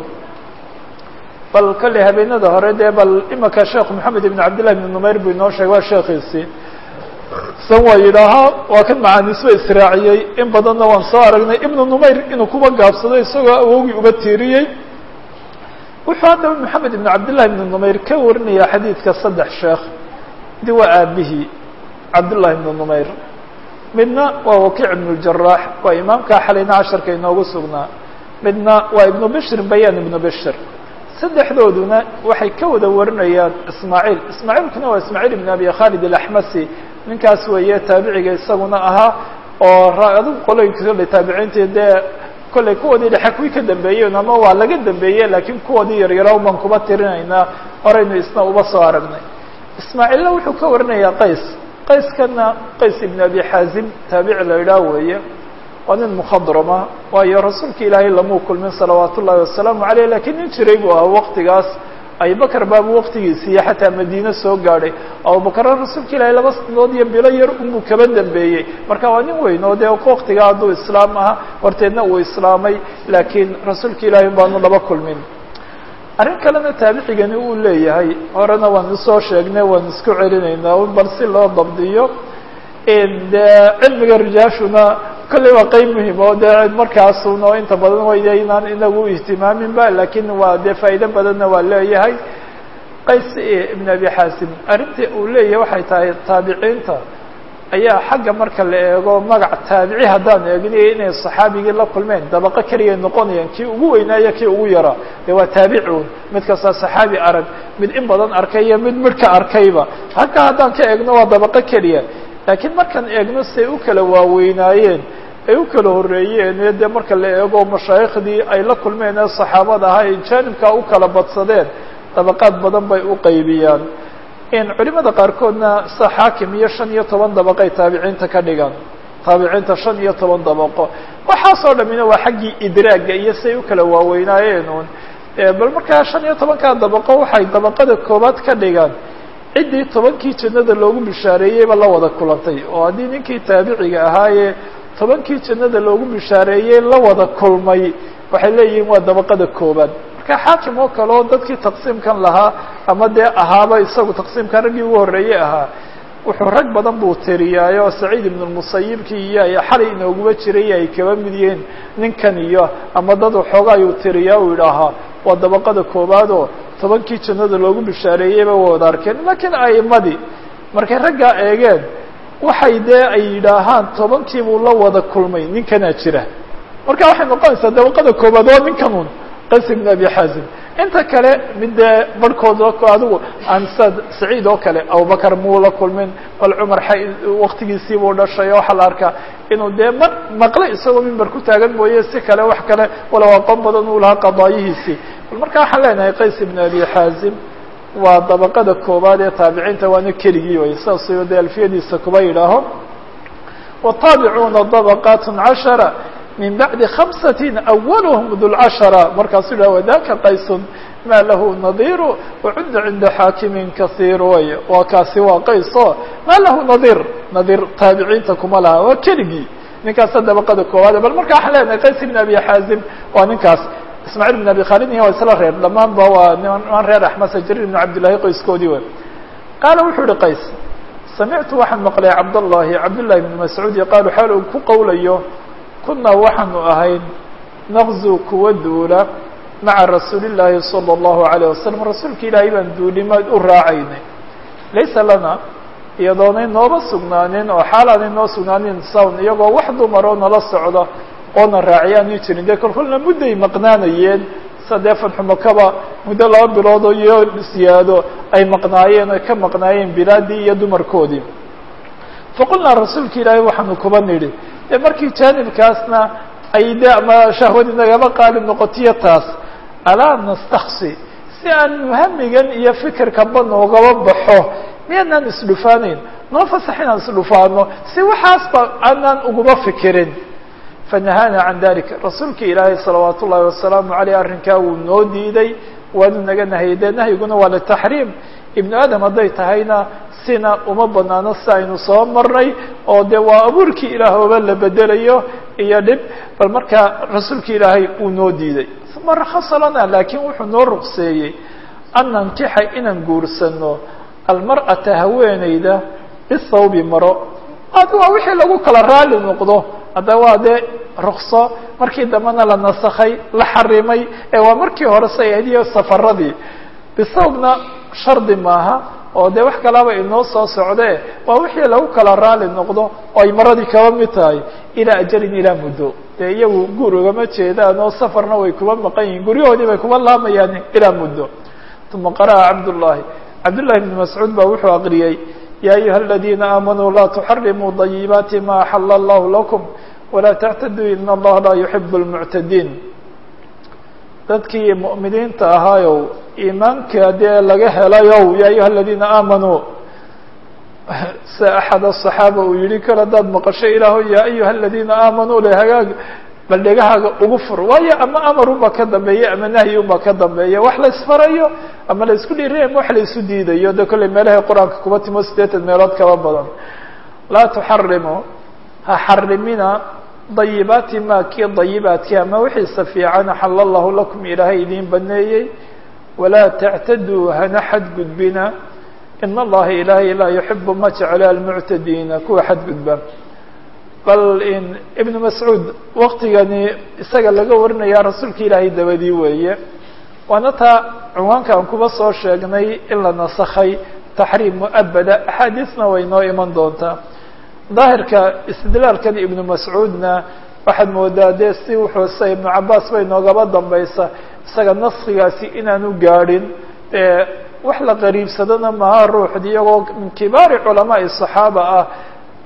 bal kolley habeenada hore dee bal imaka sheekh moxamed ibn cabdillahi ibn numayr buu inoo sheegay waa sheekiisii san waa yidhaahaa waa kan macaaniisba israaciyey in badanna waan soo aragnay ibnu numayr inuu kuba gaabsado isagoo awowgii uba tiiriyey. wuxuu haddaba moxamed ibn cabdillahi ibn numayr ka warinaya xadiidka saddex sheekh di waa aabihii cabdullahi ibn numayr midna waa wakiic ibn اljarax waa imaamkaa xalayna casharka inoogu sugnaa midna waa ibnu bishir bayaan ibnu bishir saddexdooduna waxay ka wada warinayaan ismaaciil ismaaciilkuna waa ismaaciil ibn abi khalid alaxmasi ninkaas weeye taabiciga isaguna ahaa oo adigu qolooyinka kolley taabiciintii dee kolley kuwoodii dhexe kuwii ka dambeeyeen ama waa laga dambeeye laakiin kuwoodii yaryara baan kuba tirinaynaa horeynu isna uba soo aragnay. ismaaciilna wuxuu ka warinayaa qays qayskana qays ibn abi xaazim taabici la idhaah weeye waa nin mukhadrama waayo rasuulka ilaahay lamuu kulmin salawaat ullahi wasalaamu aleyh lakiin nin jiray buu ah waqtigaas abubakr baabu waqtigiisiiyo xataa madiine soo gaadhay abubakra rasuulka ilaahay laba sanadood iyo bilo yar unbuu kaba dambeeyey marka waa nin weyn oo dee waqtigaa hadduu islaam aha horteedna uu islaamay laakiin rasuulka ilaahay baanu laba kulmin. arrin kalena taabicigani uu leeyahay horena waan isoo sheegnay waan isku celinaynaa bal si loo dabdiyo de cilmiga rijaashuna kolley waa qeyb muhim oo dee markaasun oo inta badan waya inaan inagu ihtimaaminba lakiin waa dee faa'ido badanna waa leeyahay. qays ibn abi xaasim arrintii uu leeyahay waxay tahay taabiciinta ayaa xagga marka la eego magac taabici haddaan eegniyo inay saxaabigii la kulmeen dabaqo keliya noqonayaan kii ugu weynaayo kii ugu yaraa dee waa taabicuun mid kastaa saxaabi arag mid in badan arkay iyo mid midhka arkayba halkaa haddaan ka eegno waa dabaqo keliya laakiin markaan eegno say u kala waaweynaayeen ay u kala horreeyeen ee dee marka la eego mashaayikhdii ay la kulmeen ee saxaabada ahaa ay jaanibkaa u kala badsadeen dabaqaad badan bay u qaybiyaan in culimada qaarkoodna sa xaakim iyo shan iyo toban dabaqay taabiciinta ka dhigaan taabiciinta shan iyo toban dabaqo waxaasoo dhamina waa xaggii idraagga iyo say u kala waaweynaayeen uun bal markaa shan iyo tobankaa dabaqo waxay dabaqada koobaad ka dhigaan ciddii tobankii jannada loogu bishaareeyeyba la wada kulantay oo haddii ninkii taabiciga ahaayee tobankii jannada loogu bishaareeyey la wada kulmay waxay leeyihiin waa dabaqada koobaad marka xaakim oo kale oo dadkii taqsiimkan lahaa ama dee ahaaba isagu taqsiimkan raggii ugu horreeyey ahaa wuxuu rag badan buu tiriyaayo saciid ibn lmusayibkii iyo ay xalay inooguba jiray ay kaba mid yihiin ninkan iyo ama dad waxooga ayuu tiriyaa uu idhaahaa waa dabaqada koobaad oo tobankii jannada loogu bishaareeyeyba waa wada arkeen laakiin a'imadii markay raggaa eegeen waxay dee ay yidhaahaan tobankii buu la wada kulmay ninkanaa jira marka waxay noqonaysaa dabaqada koobaad waa ninkan un qays ibn abi xaazim inta kale mid dee barhkood adigu aan sad saciid oo kale abubakar muu la kulmin bal cumar waktigiisii buu dhashay oo waxaa la arkaa inuu dee ma maqle isagoo mimber ku taagan mooye si kale wax kale walow aqoon badan uu lahaa qadaayihiisii bal marka waxaan leenahay qays ibn abi xaazim waa dabaqada koobaad ee taabiciinta waana keligii way saasyo dee alfiyadiisa kuba yidhaaho wataabicuuna dabaqat cashara min bacdi khamsatin awalhm dulcashara markaasuu yidhah wadaka qaysun maa lahu nadiru wacudda cinda xaakimin kasiir way waa kaasi waa qayso maa lahu nadir nadir taabiciinta kuma laha waa keligii ninkaasa dabaqada koowaad bal marka waxaan leenahay qays ibn abi xaazim waa ninkaas ismaaciil ibn abi khaalid waa isla reer dhammaanba waa niman reer axmed sajrir ibn cabdillahi qoyskoodii wey qaala wuxuu yihi qays samictu waxaan maqlay cabdallahi cabdullahi ibn mascuud qaalu xaal uu ku qowlayo kunaa waxaanu ahayn naqzu kuwa duula maca rasuuli llaahi salى اllahu alayه wasalam rasuulka ilaahay baan duulimaad u raacaynay laysa lana iyadoonay nooba sugnaanin oo xaalaanay noo sugnaanin sawn iyagoo wax dumaroo nala socda oona raaciyaani jirin dee kolkolna mudday maqnaanayeen sadee fadxumakaba muddo laba biloodoo iyo siyaado ay maqnaayeen oy ka maqnaayeen bilaadii iyo dumarkoodii faqulnaa rasuulka ilaahay waxaanu kuba nidhi dee markii jaanibkaasna ay de ama shahwadii nagaba qaalib noqotiyo taas alaa nastaksi si aan muhamigan iyo fikirkaba noogaba baxo miyaanaan isdhufaanayn noo fasax inaan isdhufaano si waxaasba aanaan uguma fikirin fanahaana can dalika rasuulka ilaahay salawaat ullahi wasalaamu aleyh arrinkaa wuu noo diiday waanu naga nahayay dee nahyiguna waa litaxriim ibnu aadam hadday tahayna sina uma banaano si aynu soo marnay oo de waa abuurkii ilaahooba la bedelayo iyo dhib bal markaa rasuulka ilaahay uu noo diiday uma rakhasa lana laakiin wuxuu noo ruqseeyey an nankixa inaan guursano almar'ata haweeneyda bisawbi maro adi waa wixii lagu kala raali noqdo hadda waa dee rukso markii dambena la nasakhay la xarimay ee waa markii hore say ahayd iyo safaradii bisawbna shardi maaha oo dee wax kalaba inoo soo socdee waa wixii lagu kala raali noqdo oo ay maradii kaba mid tahay ilaa ajalin ilaa muddo dee iyagu guur ugama jeedaan oo safarna way kuba maqan yihiin guryahoodii bay kuba laamayaan ilaa muddo uma qara'a cabdullahi cabdullahi ibni mascuud baa wuxuu aqriyey ya ayuha aladiina aamanuu laa tuxarimuu dayibaati ma axala allahu lakum walaa tactaduu ina allaha laa yuxibu lmuctadiin dadkii mu'miniinta ahaayow iimaanka dee laga helayow ya ayuha aladiina aamanuu se axad asaxaaba uu yihi kal haddaad maqasho ilaaho ya ayuha aladiina aamanuu le hagaag bal dhegahaaga ugu fur waayo ama amar unbaa ka dambeeya ama nahyi unbaa ka dambeeya wax la isfarayo ama la isku dhiiriya ama wax la isu diidayo de kolley meelahay qur-aanka kuba timo siddeetan meelood kaba badan laa tuxarimu ha xarimina dayibaati ma kii dayibaadki ama wixiisa fiican axala allahu lakum ilaahay idiin baneeyey walaa tactaduu hana xadgudbina ina allaha ilaahay laa yuxibu ma jecla almuctadiina kuwa xadgudba bal in ibnu mascuud waktigani isaga laga warinaya rasuulka ilaahay dabadii weeye waana taa cunwaanka aan kuba soo sheegnay in la nasakhay taxriim muabada axaadiisna way noo iman doontaa daahirka istidlaalkan ibnu mascuudna waxaad moodaa dee si wuxuu sa ibnu cabaas bay noogaba dambaysa isaga naskigaasi inaanu gaadhin wax la qariibsadana maha ruuxd iyagoo min kibaari culamaai saxaaba ah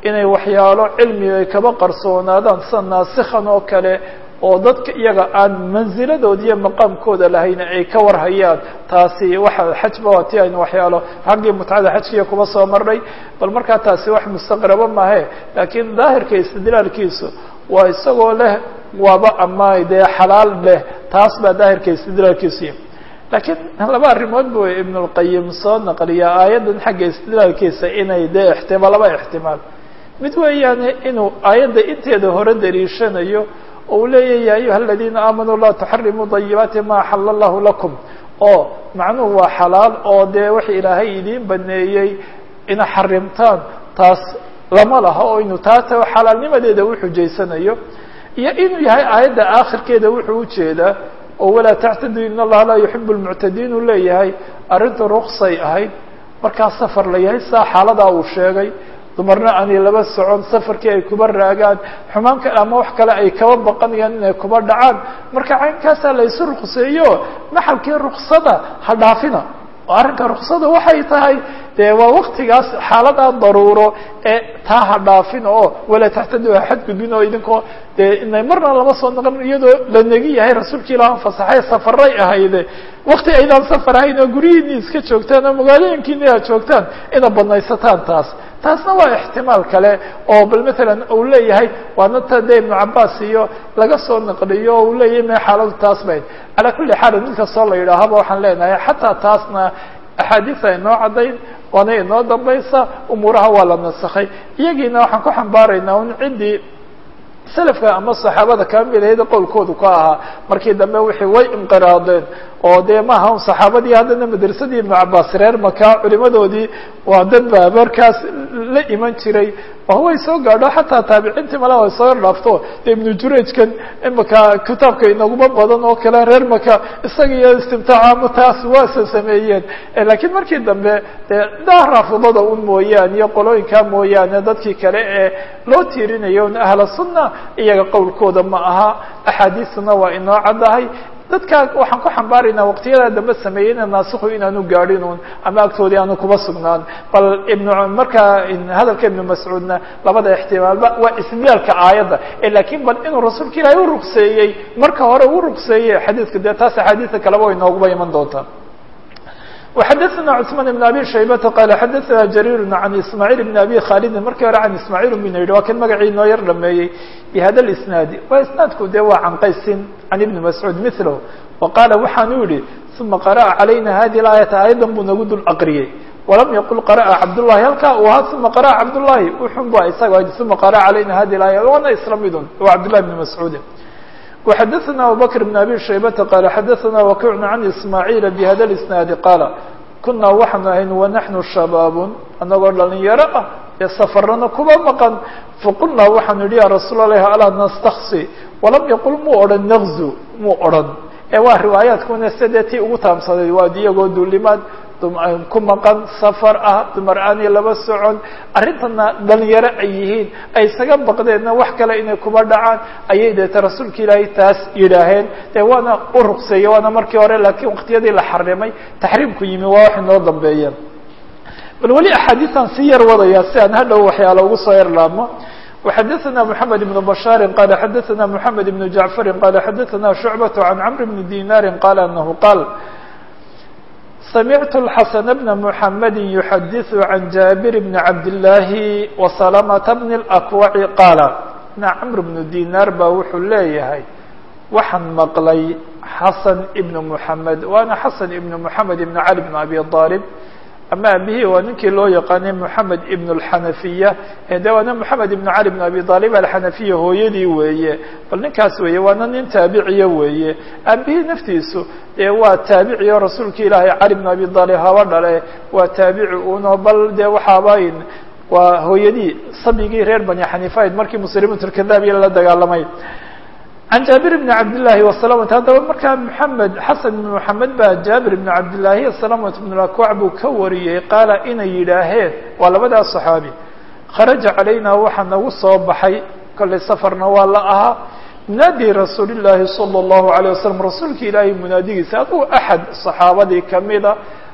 inay waxyaalo cilmi ay kaba qarsoonaadaan sida naasikhan oo kale oo dadka iyaga aan manziladooda iyo maqaamkooda lahayna ay ka warhayaan taasi waxa xajba waa ti aynu waxyaalo xaggii mutcada xajkiya kuba soo marnay bal markaa taasi wax mustaqraba maahe laakiin daahirka istidlaalkiisu waa isagoo leh waaba ama dee xalaal leh taas baa daahirka istidlaalkiisu laakiin laba arrimood buu ibn اlqayim soo naqliya aayaddan xagga istidlaalkiisa inay dee ixtimaal laba ixtimaal mid weeyaane inuu aayadda inteeda hore daliishanayo oo uu leeyahy ya ayuha aladiina aamanuu laa tuxarimuu dayibaati ma axala allahu lakum oo macnuhu waa xalaal oo dee wax ilaahay idiin baneeyey ina xarimtaan taas lama laha oo inuu taata xalaalnimadeeda u xujaysanayo iyo inuu yahay aayadda aakhirkeeda wuxuu ujeedaa oo walaa tactaduu in allaha laa yuxibu lmuctadiin uu leeyahay arrinta ruksay ahayd markaa safar la yahay saa xaaladaa uu sheegay dumarna aanay laba socon safarkii ay kuba raagaan xumaanka ama wax kale ay kaba baqanayaan inay kuba dhacaan marka caynkaasaa la isu rukseeyo maxalkii ruksada ha dhaafina oo arrinka ruksada waxay tahay dee waa waktigaas xaaladaa daruuro ee taa ha dhaafin oo walaa taxtadu ha xadgudbin oo idinkoo dee inay marna lama soo noqon iyadoo la negi yahay rasuulka ilaah fasaxay safaray ahayde wakti aydaan safar ahayn oo guryihiini iska joogtaan oo magaalooyinkiini aad joogtaan inaad badnaysataan taas taasna waa ixtimaal kale oo bal matalan uu leeyahay waana ta de ibnu cabaas iyo laga soo naqliyo o uu leeyahay me xaaladu taas bayd calaa kulli xaalin mid kastoo la yidhaahaba waxaan leenahay xataa taasna axaadiisa inoo caddayn waana inoo dambaysa umuuraha waa la nasakhay iyagiina waxaan ku xambaaraynaa un ciddii selafka ama saxaabada kamilahayda qowlkoodu ka ahaa markii dambe wixii way inqiraadeen oo dee maaha un saxaabadii haddana madrasadii ibnu cabaas reer maka culimadoodii waa dad ba markaas la iman jiray oo way soo gaadho xataa taabiciintii mala way soo dhaafto de ibnu jurajkan imaka kitaabka inaguma badan oo kale reer maka isaga iyo istimtaacaama taas waasa sameeyeen laakiin markii dambe dee daa raafidada un mooyaane iyo qolooyinkaa mooyaane dadkii kale ee loo tiirinayo un ahla sunna iyaga qowlkooda ma aha axaadiisuna waa inoo caddahay dadka waxaan ku xambaaraynaa waqtiyadaa dambe sameeyeyna naasiku inaanu gaadhin un ama agtoodii aanu kuba sugnaan bal ibn markaa hadalka ibnu mascuudna labada ixtimaalba waa istidlaalka aayadda lakiin bal inuu rasuulka ilaahay u rugseeyey marka hore u rugseeyey xadiidka dee taas axaadiista kaleba way nooguba iman doontaa وxadثna cثman بن abi shaybata qal xadaثna jarir can ismاعيل بn abi khalidi markii hore can ismاعيل bn yidhi waa kan magacii noo yar dhameeyey bhada اisnaadi waa isnaadku de waa can qaysin can ibni mascuud milo وaqaala waxaanu yihi ثuma qarأa calayna hadi اaayata aayadan buu nagu dul aqriyey walam yaqul qarأa cabdالlahi halkaa uu ahaa uma qarأa cabdالlahi uxun ba isaga uma qarأa calayna hadi اaaya waana isla midun waa cabdالlahi bn mascuudi وxadثna abubكر بن abi shaybata qal xadaثna wakiع can ismاعيل bhada اisnaadi qaala kunaa waxaanu ahayn wanaxnu shabaab anagoo dhalinyaro ah ee safarana kuba maqan faqulnaa waxaanu yihi ya rasuul الlahi alaa nastaksi walam yaqul muu odhan nagzu muu odhan ee waa riwaayaadkuna sidee tii ugu taamsaday waa iyagoo duulimaad ku maqan safar ah dumar aanay laba socon arrintana dhalinyaro ay yihiin ay isaga baqdeenna wax kale inay kuba dhacaan ayay deeta rasuulka ilaahay taas yidhaaheen dee waana u rugseeyey waana markii hore laakiin waqtiyadii la xarimay taxriimku yimi waa wax inoo dambeeyeen bal weli axaadiistan si yar wadaya si aan hadhow waxyaala ugu soo yarlaabmo وxadثna محamed بن بشhاr qال xadثna محamed بن جaعفr qال xadثna شhuعبة عن cمر بن ديناr qال أنه qاl سمعت الحسن بن محمد يحدث عن جابر بن عبد الله وسلمة بن الأكوع قال cمر بن ديناr ba wuxuu leeyahay waxaan maqlay xaسن بن محمد waana xaسن بن محمد بن علي بن أبي طالب ama abihi waa ninkii loo yaqaanay محamed ibn الxanafiya de waana محamed ibn cali bn abi طalib alxanafiya hooyadii weeye bal ninkaas weeye waana nin taabiciya weeye abihi naftiisu dee waa taabiciyo rasuulka ilaahay cali bn abi طalib haba dhale waa taabici uno bal dee waxaaba waa hooyadii sabigii reer bani xaniifayd markii muslimat اkadabiya la dagaalamay can jaabir bni cabdillaahi wasalamata haddaba markaa maxamed xasan bn maxamed baa jaabir bni cabdillaahi salamat bn akwac buu ka wariyey qaala inay yidhaaheen waa labadaas saxaabi kharaja calayna waxaa nagu soo baxay kollay safarna waa la ahaa munaadi rasuuli llaahi sala allahu alayh wasalam rasuulka ilaahay munaadigiisa aduu axad saxaabadii kamida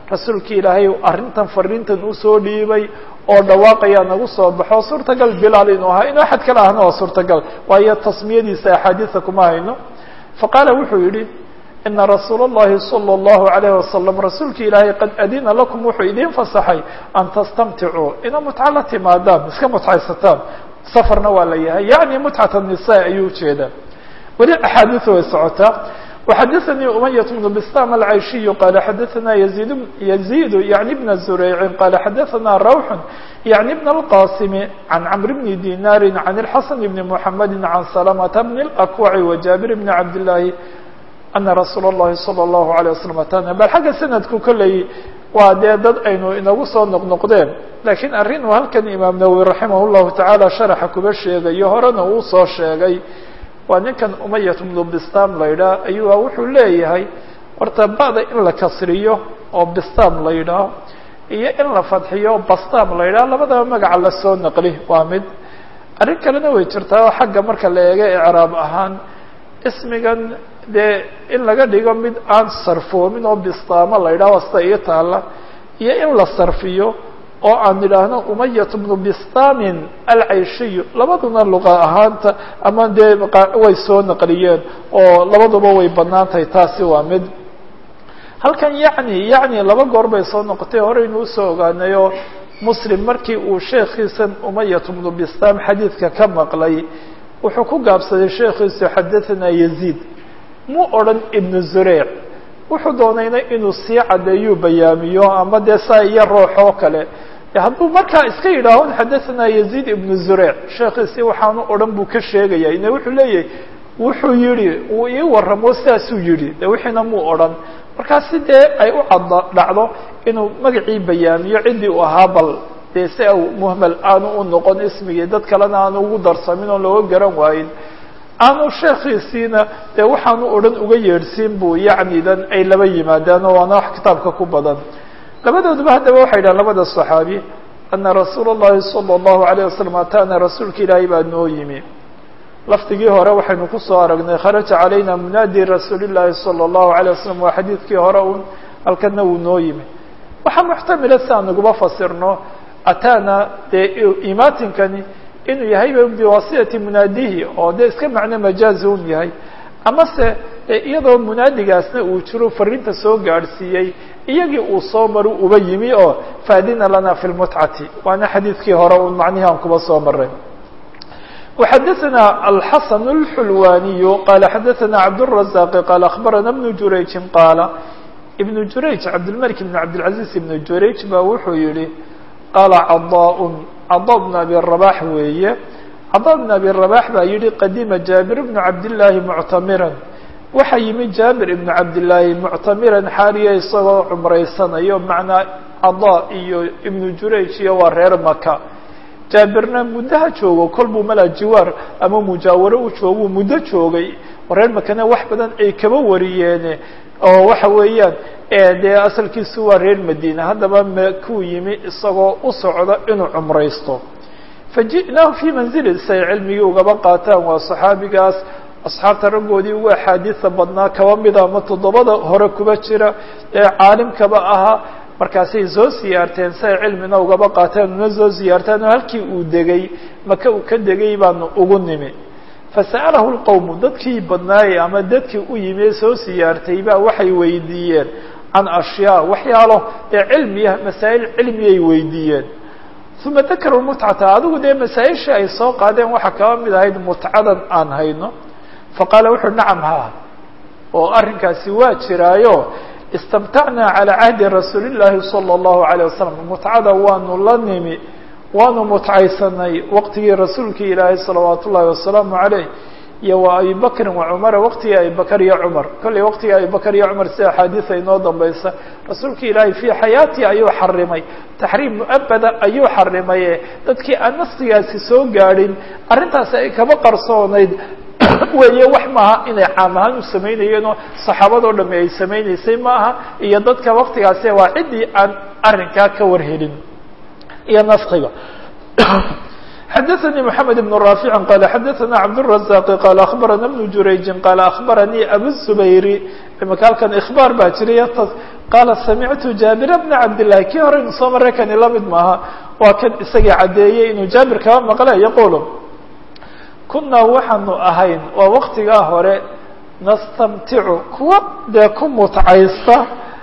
rasuulkii ilaahay arrintan fariintan usoo dhiibay oo dhawaaqayaa nagu soo baxo suurtagal bilaal inuu ahaa inuu axad kale ahna waa suurtagal waayo tasmiyadiisa axaadiisa kuma hayno faqaala wuxuu yidhi ina rasuula اllahi salى اllahu عalayه wasalam rasuulki ilaahay qad adina lakum wuxuu idiin fasaxay an tastamticuu ina mutca la timaadaan iska mutcaysataan safarna waa la yahay yani mutcat الnisa ayuu ujeedaa weli axaadiiu way socotaa وxadثnي أمyة بن بstam العayشhiي qال xadثna يزيد يزيد يعني بن زريع qال xadثna روح يعني بن القاسم عن cمر بن ديناr عن الحسن بن محمد عن سلمة بن الأكوع وجابر بن عبد الله أن رsuuل اللhi صلى الله عليه وسلم tاna bal xagga سندku kolley waa dee dad aynu inagu soo noqnoqdeen lakiin arrin u halkan imaam nawwi raximah الlahu taعalى شharxa kuba sheegayo horena uu soo sheegay waa ninkan umayat bnu bistam la yidhaah ayuu wuxuu leeyahay horta ba'da in la kasriyo oo bistam la yidhaaho iyo in la fadxiyo bastam la yidhaho labadaba magaca lasoo naqli waa mid arrin kalena way jirtaa oo xagga marka la eego icraab ahaan ismigan dee in laga dhigo mid aan sarfoomin oo bistama la yidhaho asta iyo taala iyo in la sarfiyo oo aan idhaahno umayat bnu bistamin alcayshiyu labaduna luqa ahaanta ama dee way soo naqliyeen oo labaduba way banaan tahay taasi waa mid halkan yani yani laba goor bay soo noqotay horeynu usoo ogaanayo muslim markii uu sheekhiisan umayat bnu bistam xadiidka ka maqlay wuxuu ku gaabsaday sheekhiisu xadathana yaziid mu odhan ibnu zureyc wuxuu doonayna inuu sii cadeeyuu bayaamiyo ama dee saa iyo roox oo kale hadduu markaa iska yidhaaho xadaثna يزيد ibn zureyc sheekiisi waxaanu odhan buu ka sheegaya ine wuxuu leeyahay wuxuu yihi uu ii waramo sidaasuu yihi de wixiina muu odhan markaa si dee ay u cad dhacdo inuu magacii bayaamiyo ciddii u ahaa bal dee si au muhmal aanu u noqon ismigii dad kalena aanu ugu darsamin oo looga garan waayin aanu sheekiisiina dee waxaanu odhan uga yeedhsiin buu yacni dan ay laba yimaadaan oo waana wax kitaabka ku badan labadooduba haddaba waxay yidhahan labada صaxaabi ana rasuula الlahi salى الlahu عalيه wasalam ataana rasuulka ilaahay baa noo yimi lafdigii hore waxaynu kusoo aragnay kharaja calayna munaadi rasuuli الlahi salى الlahu عalيه wasalam waa xadiidkii hore un halkana wuu noo yimi waxaa muxtamila si aan naguba fasirno ataana dee imaatinkani inuu yahay biwasitati munaadihi oo dee iska macno majaazi un yahay amase iyadoo munaadigaasna uu jiro fariinta soo gaadhsiiyey iyagii uu soo maru uba yimi oo faadina lana fi lmutcati waana xadiidkii hore un macnihi aan kuba soo maray وxadثna الxasن الxulwaniy qala xadaثna cabdالرaزاq qala aخbarana بن jurayji qaala ibn jurayj cabdilmalik ibn cabdilcaزiz ibn jurayj ba wuxuu yihi qaala caضاء caضا bn abi رabax weeye caضا bn abi رabax baa yihi qadima jaabir bn cabdالlahi muctamira waxaa yimi jaabir ibn cabdillaahi muctamiran xaaliya isagoo cumraysanayo macnaa cadaa iyo ibnu jurayj iyo waa reer maka jaabirna muddaha joogo kol buu malaa jiwaar ama mujaawaro u jooguu muddo joogay reer makana wax badan ay kaba wariyeene oo waxa weeyaan dee asalkiisu waa reer madiina haddaba makuu yimi isagoo u socda inuu cumraysto faji'naahu fii manzili si ay cilmigii ugaba qaataan waa saxaabigaas asxaabta raggoodii ugu axaadiisa badnaa kaba mida ama toddobada hore kuba jira ee caalimkaba ahaa markaasay soo siyaarteen si ay cilmina ugaba qaateen una soo siyaarteen oo halkii uu degay maka uu ka degay baanu ugu nimi fasa'alahu lqowmu dadkii badnaayey ama dadkii u yimi ee soo siyaartay baa waxay weydiiyeen can ashyaa waxyaalo ee cilmiya masaa'il cilmiyay weydiiyeen uma dakaru mutcata adigu dee masaa-ishii ay soo qaadeen waxaa kaba mid ahayd mutcadan aan hayno faqaala wuxu uhi nacam haa oo arrinkaasi waa jiraayo istamtacnaa calaa cahdi rasuuli llaahi sala allahu alayh wasalam mutcada waanu la nimi waanu mutcaysanay waqtigii rasuulkii ilaahay salawaat ullaahi wasalaamu caleyh iyo wa abi bakrin wa cumara waqtigii abi bakr iyo cumar kollay waqtigii abi bakr iyo cumar si axaadiisa inoo dambaysa rasuulkii ilaahay fii xayaatii ayuu xarimay taxriim mu'abada ayuu xarimaye dadkii aan nafsigaasi soo gaadhin arrintaasi ay kaba qarsoonayd weeye wax maaha inay caam ahaan u samaynayeen oo saxaabadoo dhamme ay samaynaysay maaha iyo dadka waktigaasi waa ciddii aan arrinkaa ka warhelin iyo naskiga xadaثnي محamed بن رافع qال xadaثna cabdالرaزاq qال أخbarana بن jurayji qال أخbaranii abuالزubayri imaka halkan إخbaar baa jiray qaala samictu jaabir bna cabdالlahi kii hore inu soo maray kani lamid maaha waa kan isagii caddeeyey inuu jaabir kaba maqle yaqulu kunaa waxaanu ahayn waa waktigaa hore nastamticu kuwa dee ku mutcaysta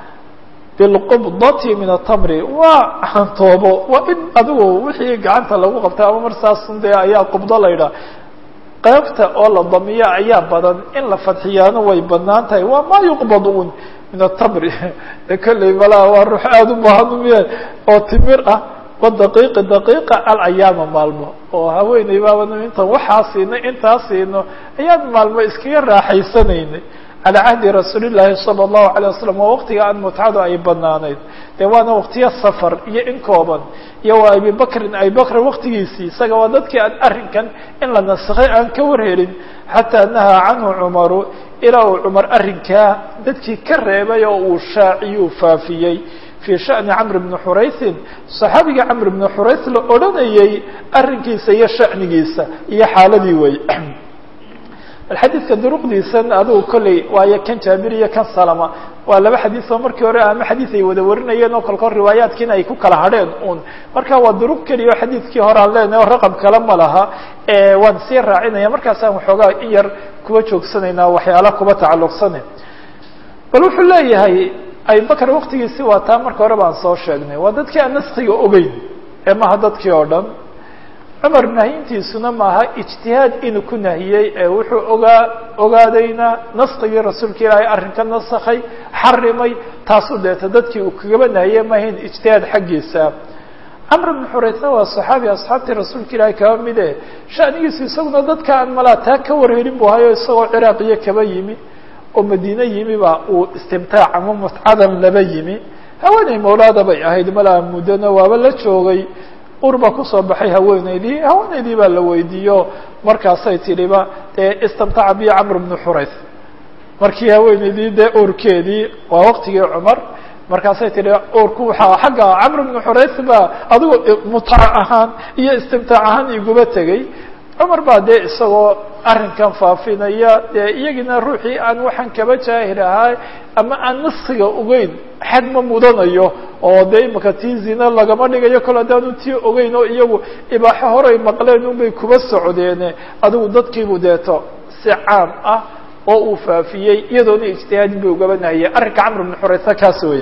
bilqubdati min atamri waa xantoobo waa in adigu wixii gacanta lagu qabtay ama mar saasun dee ayaa qubdo la yidhaha qaybta oo la damiya ayaa badan in la fadxiyaano way banaan tahay waa maa yuqbaduun min atamri de kolley malaa waa ruux aada u baahan miye oo timir ah wadaqiiqi daqiiqa alayaama maalmo oo haweeney baabanu intan waxaa siinay intaa siino ayaan maalmo iskaga raaxaysanaynay calى cahdi rasuuli الlahi salى الlahu عalيه wasalam waa waktiga aan mutcadu ay banaanayd dee waana waktiyo safar iyo in kooban iyo waa abibakrin abibakrin waktigiisii isaga waa dadkii aan arrinkan in la naskay aan ka warhelin xataa nahaa canhu cumaru ilaa uu cumar arrinkaa dadkii ka reebay oo uu shaaciyuu faafiyey fii sha'ni camr bni xuraysin صaxaabiga camr bni xurays la odhanayey arrinkiisa iyo sha'nigiisa iyo xaaladii wey xadiidka duruqdiisan adigu kolley waayo kan jaabir iyo kan salama waa laba xadiis oo markii hore ama xadiis ay wada warinayeen oo kolkol riwaayaadkiina ay ku kala hadheen un marka waa duruq keliya oo xadiidkii hore aan leenahay oo raqam kale ma laha waan sii raacinaya markaasaan waxoogaa in yar kuwa joogsanaynaa waxyaala kuba tacalluqsane bal wuxuu leeyahay abibakar waktigiisi waa taa marka hore baan soo sheegnay waa dadkii aan naskiga ogeyn ee maha dadkii oo dhan cumar nahyintiisuna maaha ijtihaad inuu ku nahiyey ee wuxuu ogaa ogaadayna naskigii rasuulka ilaahay arrinka nasakhay xarimay taasu deeta dadkii uu kagaba nahiyey maahayn ijtihaad xaggiisa camr bn xuraysna waa saxaabi asxaabtii rasuulka ilaahay kaba mide shanigiisu isaguna dadka aan malaa taa ka warhelin bu hayo isagoo ciraaqiyo kaba yimi oo madiine yimi ba uu istimtaac ama mutcadan laba yimi haweeney mawlaada bay ahayd malaa muddona waaba la joogay ur baa kusoo baxay haweeneydii haweeneydii baa la weydiiyo markaasay tidhiba dee istamtaca bi camr bnu xurays markii haweeneydii dee urkeedii waa waktigii cumar markaasay tidhi urku waxaa xagga camr bnu xurays baa adigo mutca ahaan iyo istimtaac ahaan iguba tegey cumar baa dee isagoo arrinkan faafinaya dee iyagina ruuxii aan waxaan kaba jaahir ahaa ama aan naskiga ogeyn xad ma mudanayo oo dee imaka tii zina lagama dhigayo kale haddaanu tii ogeyn oo iyagu ibaaxo horay maqleen unbay kuba socdeene adigu dadkiibu deeto si caam ah oo uu faafiyey iyadoona ijtihaadin bay ugaba nahiyey arrinka camr bn xuraysa kaas weya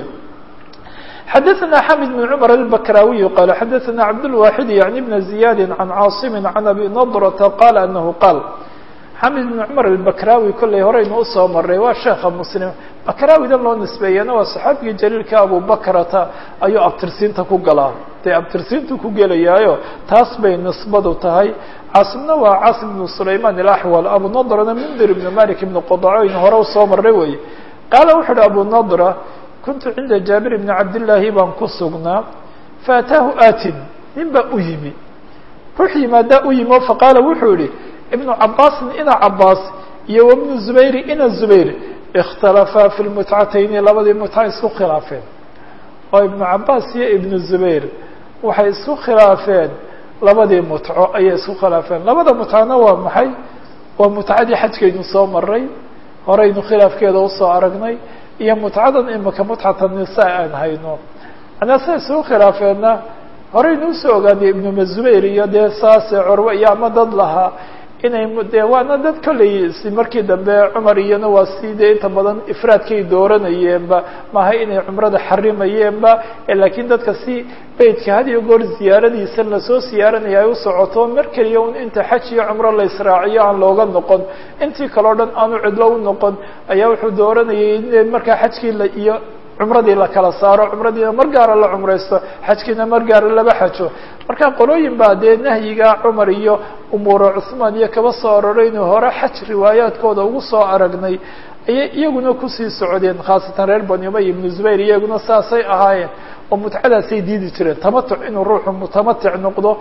xadaثna xamid بن cmr الbakrawiy qal xadaثna cabdالwaxid yaعni bn زiyad can caaصimi can abi nadrta qala anahu qaal xamid بn cmr الbakrawi kollay horeynu usoo maray waa sheekha muslim bakrawidan loo nisbeeyana waa صaxaabigii jaliilka abubakrata ayuu abtirsiinta ku galaa dee abtirsiintu ku gelayaayo taas bay nisbadu tahay caasimna waa caasim bn sulayman اlaxwal abu nadrna mndir ibn malik ibn qodcoyn hore usoo maray wey qaala wuxu uhi abu nadra kuntu cinda jaabir bni cabdillaahi baan ku sugnaa faataahu aatin nin baa u yimi ruux yimaadaa u yimi oo faqaala wuxuu yihi ibnu cabaasin ina cabaas iyo wabnu zubayri ina zubayr ikhtalafaa fi lmutcatayni labadii mutca isku khilaafeen oo ibnu cabaas iyo ibnu zubayr waxay isku khilaafeen labadii mutco ayay isku khilaafeen labada mutcana waa maxay waa mutcadii xajkaynu soo maray horeynu khilaafkeeda usoo aragnay iyo mutcadan imika mutcata nisa aan hayno manaa say isugu khilaafeenna horeynu usoo ogaanay ibnu mazubayr iyo dee saase curwe iyo ama dad lahaa inay dee waana dad kolley si markii dambe cumar iyona waa si dee inta badan ifraadkay dooranayeenba maaha inay cumrada xarimayeenba laakiin dadka si beydka had iyo goor ziyaaradiisa lasoo siyaaranaya ay u socoto mar keliya un inta xaj iyo cumro la israaciyo aan looga noqon intii kaleo dhan aanu cidlo u noqon ayaa wuxuu dooranayay in markaa xajkii la iyo cumradii la kala saaro cumradiina mar gaara la cumraysto xajkiina mar gaara laba xajo marka qolooyin baa dee nahyiga cumar iyo umuura cusmaan iyo kaba soo aroray inuu hore xaj riwaayaadkooda ugu soo aragnay ayay iyaguna kusii socdeen khaasatan reer bani umay ibnu zubayr iyaguna saasay ahaayeen oo mutcadaasay diidi jireen tamatuc inuu ruuxu mutamatic noqdo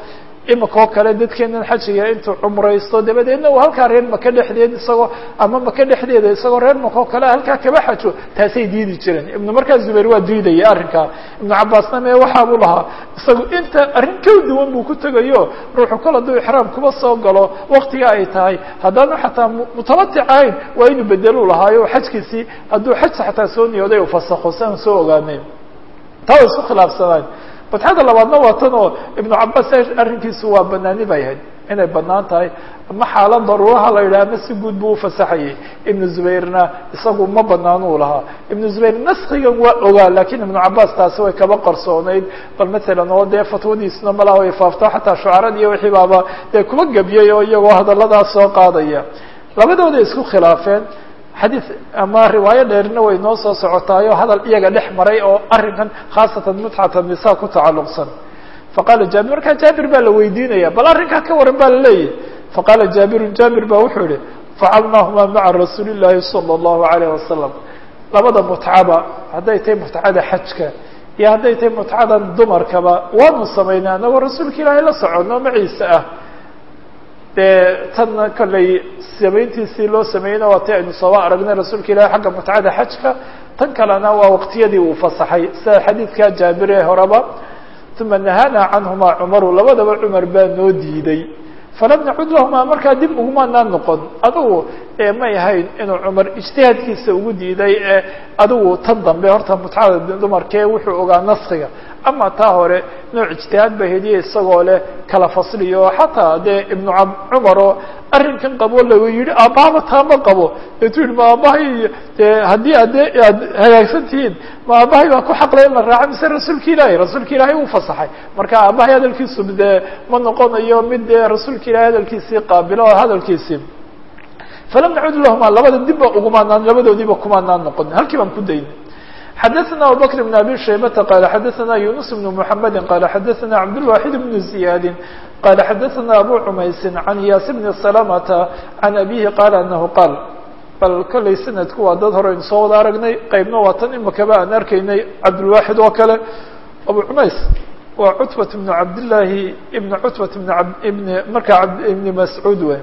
imika oo kale dadkeenan xajiga intuu cumraysto dabadeedna uu halkaa reer maka dhexdeed isagoo ama maka dhexdeeda isagoo reer maka oo kale halkaa kaba xajo taasay diidi jireen ibnu markaa zubayr waa diidaya arrinkaa ibnu cabaasna mee waxaabuu lahaa isagu inta arrin ka duwan buu ku tegayo ruuxu kol hadduu ixraam kuba soo galo waktiga ay tahay haddaanu xataa mutamati ahayn waa inuu bedelu lahaayo xajkiisii hadduu xaj xataa soo niyooday u fasakho saan soo ogaanay taa way isku khilaafsanaan fatxada labaadna waa tan oo ibnu cabaas arrinkiisu waa banaani bay ahayd inay banaan tahay ama xaalad daruuraha la yidhaha ama si guud buu ufasaxayay ibnu zubayrna isagu ma banaanuu lahaa ibnu zubayr naskigan waa ogaa lakin ibnu cabaas taasi way kaba qarsoonayd bal matalan oo dee fatwadiisna malaha way faafto xataa shucarada iyo wixii baaba dee kuba gebiyay oo iyagoo hadaladaas soo qaadaya labadooda isku khilaafeen xadiid ama riwaayo dheerna way noo soo socotaayo hadal iyaga dhex maray oo arrinkan khaasatan mutcata nisa ku tacalluqsan faqaala jaabir markaa jaabir baa la weydiinaya bal arrinkaa ka waran baa la leeyahy faqaala jaabirun jaabir baa wuxuu yihi facalnaahuma maca rasuuli llaahi sala allahu alayh wasalam labada mutcaba hadday tahay mutcada xajka iyo hadday tahay mutcadan dumarkaba waanu samaynay anagoo rasuulka ilaahay la socono maciise ah dee tanna kollay samayntiisii loo sameeyeyna waa ti aynu sooba aragnay rasuulka ilahi xagga mutcada xajka tan kalena waa waqtiyadii uu fasaxay sida xadiidka jaabir ee horeba uma nahaana canhuma cumaru labadaba cumar baa noo diiday falam nacud lahumaa markaa dib ugumaanaan noqon adugu may ahayn inuu cumar ijtihaadkiisa ugu diiday ee adigu tan dambe horta mutcada dumarkee wuxuu ogaa naskiga ama taa hore nooc ijtihaad ba hediye isagoo leh kala fasliyo xataa dee ibnu cumar oo arrinkan qabo lagu yihi aabahaba taama qabo deetu yihi ma aabahay dee haddii ade aad hagaagsan tihiin ma aabahay baa ku xaqlay in la raaca mise rasuulka ilaahay rasuulka ilaahay uu fasaxay marka aabahay hadalkiisu dee ma noqonayo mid dee rasuulka ilahay hadalkiisii qaabilo oo hadalkiisii falam nacud lahuma labada dibba ugumaanaan labadoodiiba kumaanaan noqon halkii baan ku daynay xadaثna abubakr بn abi shaybata qala xadaثna yunus بn mحamedi qala xadaثna cabdالwaxid بn زiyaadi qala xadaثna abu cumaysi can iyaas bni salamata can abihi qala anahu qaal bal kollay sanadku waa dad hore aynu soo wada aragnay qeybna waa tan imakaba aan arkaynay cabdulwaxid oo kale abu cumays waa cutbat bn cabdillaahi ibn cutbat bn ibn markaa ibni mascuud wey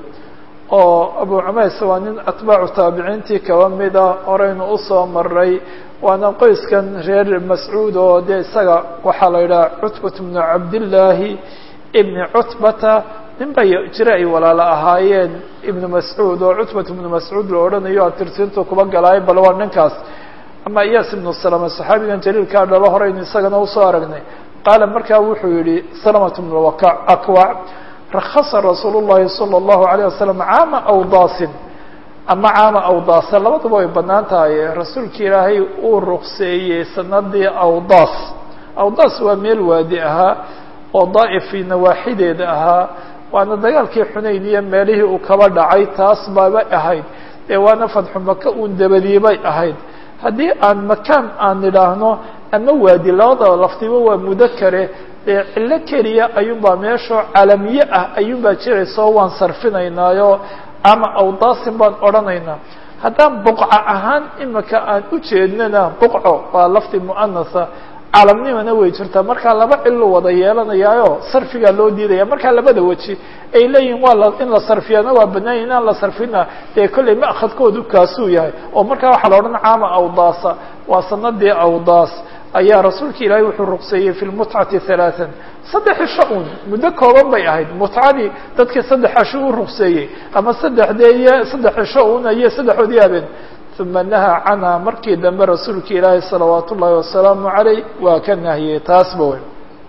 oo abu cumays waa nin atbaacu taabiciintii kaba mida horeynu usoo maray waana qoyskan reer mascuud oo dee isaga waxaa la yidhaha cutbat bnu cabdillaahi ibni cutbata nin ba jira ay walaalo ahaayeen ibnu mascuud oo cutbat ibnu mascuud la odhanayo atirsintu kuba galaayo bal waa ninkaas ama iyaas ibnu salama saxaabigan jaliilkaa dhalo horeynu isagana usoo aragnay qaala markaa wuxuu yihi salamat bnu akwac rakasa rasuul llahi salى اllahu alayه wasalam caama awdaasin ama caama awdaasa labaduba way banaan tahay rasuulka ilaahay uu ruqseeyey sanadii awdaas awdaas waa meel waadi ahaa oo daa'ifii nawaaxideeda ahaa waana dagaalkii xunayn iyo meelihii uu kaba dhacay taas baaba ahayd ee waana fadxu maka uun dabadiibay ahayd haddii aan makaan aan nidhaahno ama waadi labadaba laftiba waa mudakare dee cillo keliya ayuunbaa meesho calamiye ah ayuunbaa jirayso waan sarfinaynaayo ama awdaasin baan odhanaynaa haddaan buqca ahaan imika aan u jeednana buqco waa lafti mu'anasa calamnimana way jirtaa markaa laba cilo wada yeelanayaayo sarfigaa loo diidaya markaa labada weji ay leeyihin waa la in la sarfiyana waa banaanya inaan la sarfina dee kollay ma'khadkoodu kaasuu yahay oo markaa waxaa la odhan caama awdaasa waa sanadii awdaas ayaa rasuulka ilaahay wuxuu ruqseeyey fi lmutcati halaaan saddex isho un muddo kooban bay ahayd mutcadii dadkii saddex asho u ruqseeyey ama saddexdee iyo saddex isho una iyo saddexoodii habeen uma nahaa canha markii dambe rasuulka ilaahay salawaat ullaahi wasalaamu caleyh waa ka nahiyey taasba wey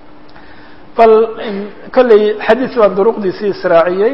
bal kolley xadiis baan duruqdiisii israaciyey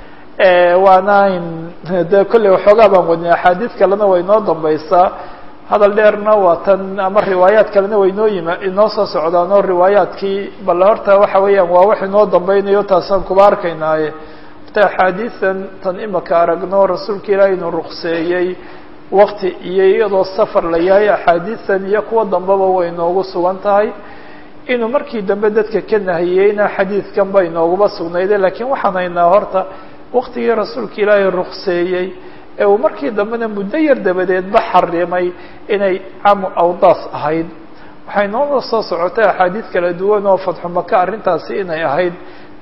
waana de kolley waxoogaa baan wadnay axaadiis kalena way inoo dambaysaa hadal dheerna waa tan ama riwaayaad kalena way inoo yima inoo soo socdaan oo riwaayaadkii bal horta waxa weeyaan waa wax inoo dambaynayo taasaan kuba arkaynaaye ta axaadiisan tan imaka aragno rasuulka ilaahay inuu ruqseeyey wakti iyo iyadoo safar la yahay axaadiisan iyo kuwa dambeba way inoogu sugan tahay inuu markii dambe dadka ka nahiyeyna xadiidkan ba inooguba sugnayde lakiin waxaan haynaa horta waktigii rasuulka ilaahay ruqseeyey ee uu markii dambena muddo yar dabadeedba xarimay inay camu awdaas ahayd waxay noona soo socotay axaadiis kala duwan oo fatxu maka arrintaasi inay ahayd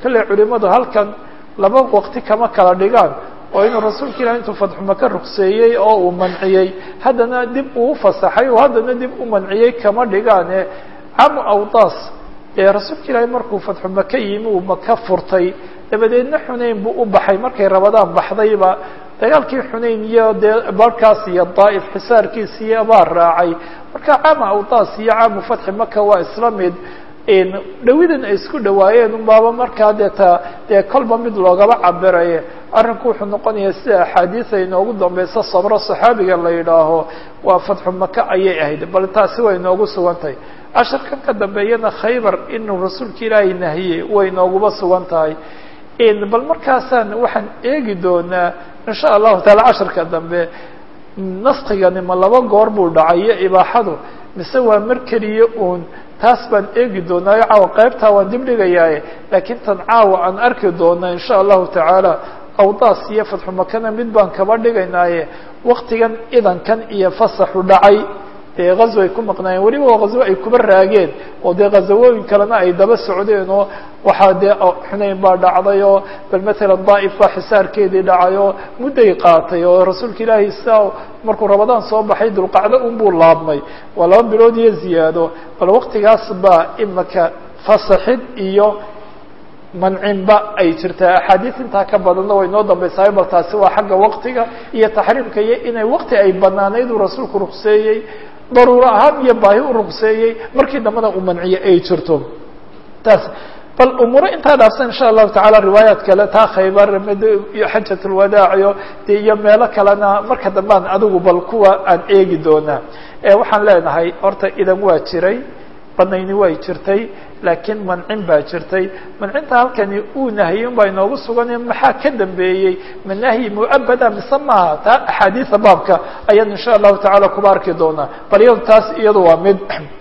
kale culimadu halkan laba waqti kama kala dhigaan oo inuu rasuulka ilahi intuu fatxu maka rukseeyey oo uu manciyey haddana dib uu fasaxay oo haddana dib u manciyey kama dhigaane camu awdaas ee rasuulka ilaahi markuu fatxu maka yimi uu maka furtay dabadeedna xunayn buu u baxay markay rabadaan baxdayba dagaalkii xunayn iyo dee barkaas iyo daa'if xisaarkiisii abaa raacay marka camu awdaas iyo camu fatxi maka waa isla mid dhawidan ay isku dhawaayeen unbaaba markaa dee ta dee kolba mid loogaba cabiraye arrinku wuxuu noqonayaa sida axaadiisa inoogu dambeysa sabro saxaabiga la yidhaaho waa fatxu maka ayay ahayd bal taasi way inoogu sugan tahay casharkan ka dambeeyana khaybar inuu rasuulka ilaahay nahiyey way inooguba sugan tahay bal markaasaan waxaan eegi doonaa insha allahu taala casharka dambe naskigani ma laba goor buu dhacayo ibaaxadu mise waa mar keliya uun taas baan eegi doonaayo caawa qaybtaa waan dib dhigayaaye laakiin tan caawa aan arki doonaa insha allahu tacaala awdaas iyo fatxu makana mid baan kaba dhigaynaaye waktigan idankan iyo fasaxu dhacay dee ghazo ay ku maqnaayeen weliba waa ghazo ay kuba raageen oo dee ghazawooyin kalena ay daba socdeen oo waxaa dee xunayn baa dhacday oo bal matalan daa'if baa xisaarkeedii dhacay oo mudday qaatay oo rasuulka ilaahi saa markuu rabadaan soo baxay dulqacdo unbuu laabmay waa laba bilood iyo ziyaado bal waktigaas baa imaka fasaxid iyo mancinba ay jirtaa axaadiis intaa ka badanna way noo dambaysaay bal taasi waa xagga waktiga iyo taxriimka iyo inay wakti ay banaanayd uu rasuulku rukseeyey daruuro ahaan iyo baahi u rukseeyey markii dambana uu manciyey ay jirto taas bal umuuro intaa dhaafsan insha allahu tacaala riwaayaat kale taa khaybar iyo xajat lwadaac iyo de iyo meelo kalena marka dambaan adigu bal kuwa aan eegi doonaa waxaan leenahay horta idan waa jiray banayni way jirtay laakiin mancin baa jirtay mancinta halkani uu nahiyey un baa inoogu suganaya maxaa ka dambeeyey ma nahyi muabada mise maaha taa axaadiisa baabka ayaan insha allahu tacaala kuba arki doonaa bal iyado taas iyadu waa mid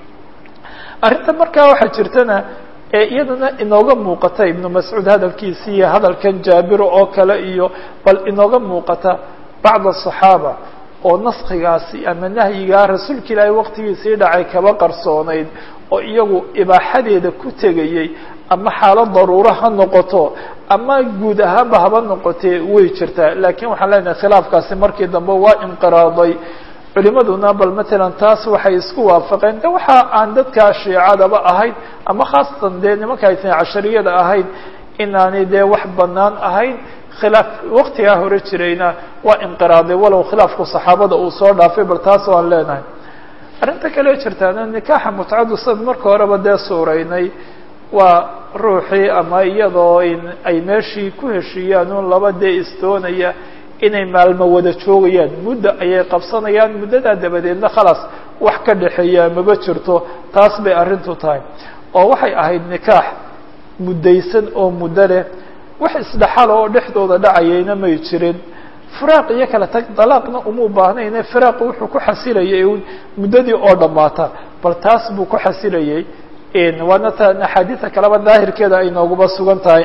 arrinta markaa waxaa jirtana iyadana inooga muuqata ibnu mascuud hadalkiisi iyo hadalkan jaabiro oo kale iyo bal inooga muuqata bacd asaxaaba oo naskigaasi ama nahyigaa rasuulka ilaahay waktigiisii dhacay kaba qarsoonayd oo iyagu ibaaxadeeda ku tegayey ama xaalad daruuro ha noqoto ama guud ahaanba haba noqotee way jirtaa laakiin waxaan leenahay khilaafkaasi markii dambe waa inqiraaday culimaduna bal matalan taas waxay isku waafaqeen de waxa aan dadka shiicadaba ahayn ama khaasatan dee nimanka aysan cashariyada ahayn inaanay dee wax banaan ahayn khilaaf waktigaa hore jirayna waa inqiraaday walow khilaafku saxaabada uu soo dhaafay bal taas waan leenahay arrinta kale jirtaana nikaaxa mutcadu sad marka horeba dee suuraynay waa ruuxii ama iyadoo ay meeshii ku heshiiyaan un laba dee isdoonaya inay maalmo wada joogayaan muddo ayay qabsanayaan muddadaa dabadeedna khalaas wax ka dhexeeya maba jirto taas bay arrintu tahay oo waxay ahayd nikaax muddaysan oo muddo leh wax isdhexala oo dhexdooda dhacayayna may jirin firaaq iyo kala tag dalaaqna uma baahnayne firaaqu wuxuu ku xasilayay un muddadii oo dhammaata bal taas buu ku xasilayay waana ta axaadiisa kaleba daahirkeeda ay nooguba sugan tahay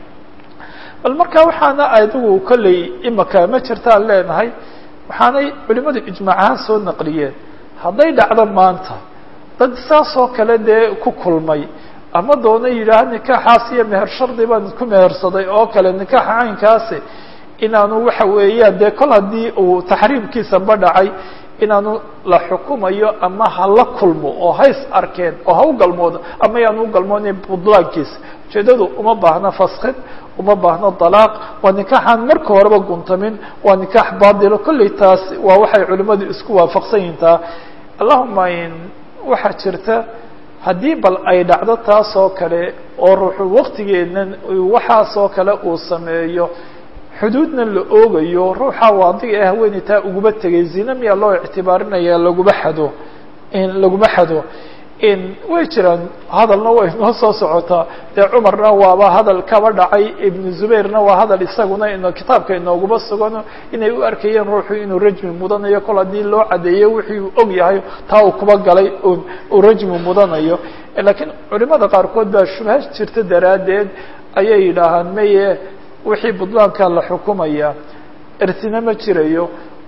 bal marka waxaana adigu kolley imaka ma jirtaan leenahay waxaanay culimadu ijmaac ahaan soo naqliyeen hadday dhacdo maanta dad saas oo kale dee ku kulmay ama doona yidhaah nikaaxaas iyo meher shardi baan ku mehersaday oo kale nikaaxa caynkaasi inaanu waxa weeyaan dee kol haddii uu taxriimkiisa ba dhacay inaanu la xukumayo ama hala kulmo oo hays arkeen oo ha u galmoodo ama yaanu u galmoonin budlaankiisa ujeedadu uma baahna faskid uma baahno dalaaq waa nikaaxaan marka horeba guntamin waa nikaax baadilo kolley taas waa waxay culimmadu isku waafaqsan yihintaa allahuma in waxaa jirta haddii bal ay dhacdo taas oo kale oo ruuxu waktigeedna waxaasoo kale uu sameeyo xuduudna la oogayo ruuxa waadiga ee haweeney taa uguba tegay zina miyaa loo ictibaarinaya laguma xado laguma xado way jiraan hadalna way noo soo socotaa dee cumarna waaba hadal kaba dhacay ibnu zubayrna waa hadal isaguna in kitaabka inooguma sugano inay u arkayeen ruuxu inuu rajmi mudanayo kol haddii loo cadeeyo wixii uu og yahay taa uu kuba galay uu rajmi mudanayo laakiin culimada qaarkood baa shubha jirta daraaddeed ayay yidhaahaan maye wixii budlaanka la xukumaya ersina ma jirayo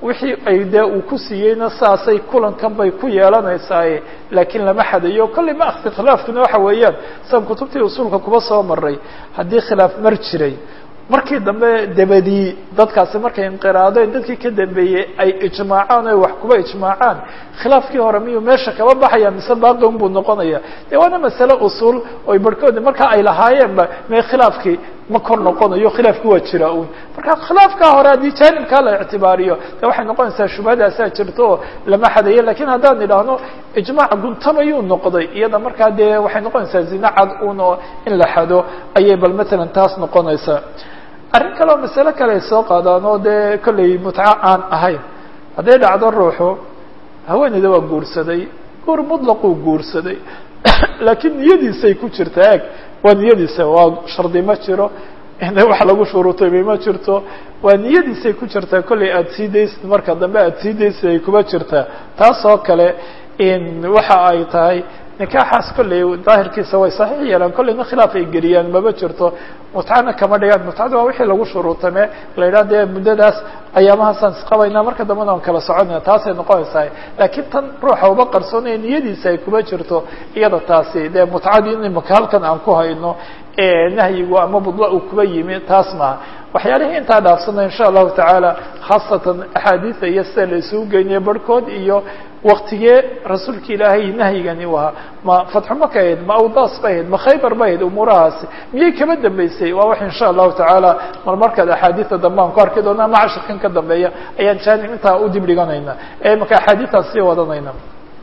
wixii ay dee uu ku siiyeyna saasay kulankan bay ku yeelanaysaa laakiin lama xadayo kolley ma akti khilaafkuna waxa weeyaan san kutubtii usuulka kuba soo maray haddii khilaaf mar jiray markii dambe dabadii dadkaasi markay inqiraadeen dadkii ka dambeeyey ay ijmaacaan o wax kuba ijmaacaan khilaafkii hore miyuu meesha kaba baxaya mise baaqi unbuu noqonaya dee waana masale usuul oy barhkoodi marka ay lahaayeenba mee khilaafkii ma kor noqonayo khilaafki waa jira un marka khilaafkaa hore haddii jaanibkaa la ictibaariyo de waxay noqonaysaa shubhadaasaa jirto oo lama xadayo lakin haddaan idhaahno ijmaac guntamayuu noqday iyada markaa dee waxay noqonaysaa zina cad un oo in la xado ayay bal matalan taas noqonaysaa arrin kale oo masale kale ay soo qaadaan oo dee kollay mutco aan ahayn hadday dhacdo ruuxu haweeneyda waa guursaday guur mutlaquu guursaday laakiin niyadiisay ku jirta eg waa niyadiisa waa shardi ma jiro wax lagu shuruutayba ma jirto waa niyadiisay ku jirtaa kollay aada sii daysid marka dambe aada sii daysid ay kuba jirtaa taas oo kale waxa ay tahay nikaaxaas kollay daahirkiisa way saxiix yeelaan kollayna khilaaf ay geliyaan maba jirto mutcana kama dhigaan mutcada waa wixii lagu shuruutame la yidhaha dee muddadaas ayaamahaasaan isqabaynaa marka dambena aan kala soconayna taasay noqonaysaa laakiin tan ruuxa uba qarsoonaya niyadiisa ay kuma jirto iyada taasi dee mutcadii in imaka halkan aan ku hayno nahyigu ama budla uu kuba yimi taas maaha waxyaalihii intaa dhaafsana insha allahu tacaala khaasatan axaadiida iyo sida la isugu geynayo barhkood iyo waktigee rasuulka ilaahay nahyigani u ahaa ma fatxu maka ahayd ma awdaas ba ahayd ma khaybar ba ahayd umuurahaasi miyay kaba dambeysay waa wax insha allahu tacaala marmarkaad axaadiida dambe aan ku arki doona ama cashirkan ka dambeeya ayaan jaanib intaa u dib dhiganayna ee marka axaadiitaan sii wadanayna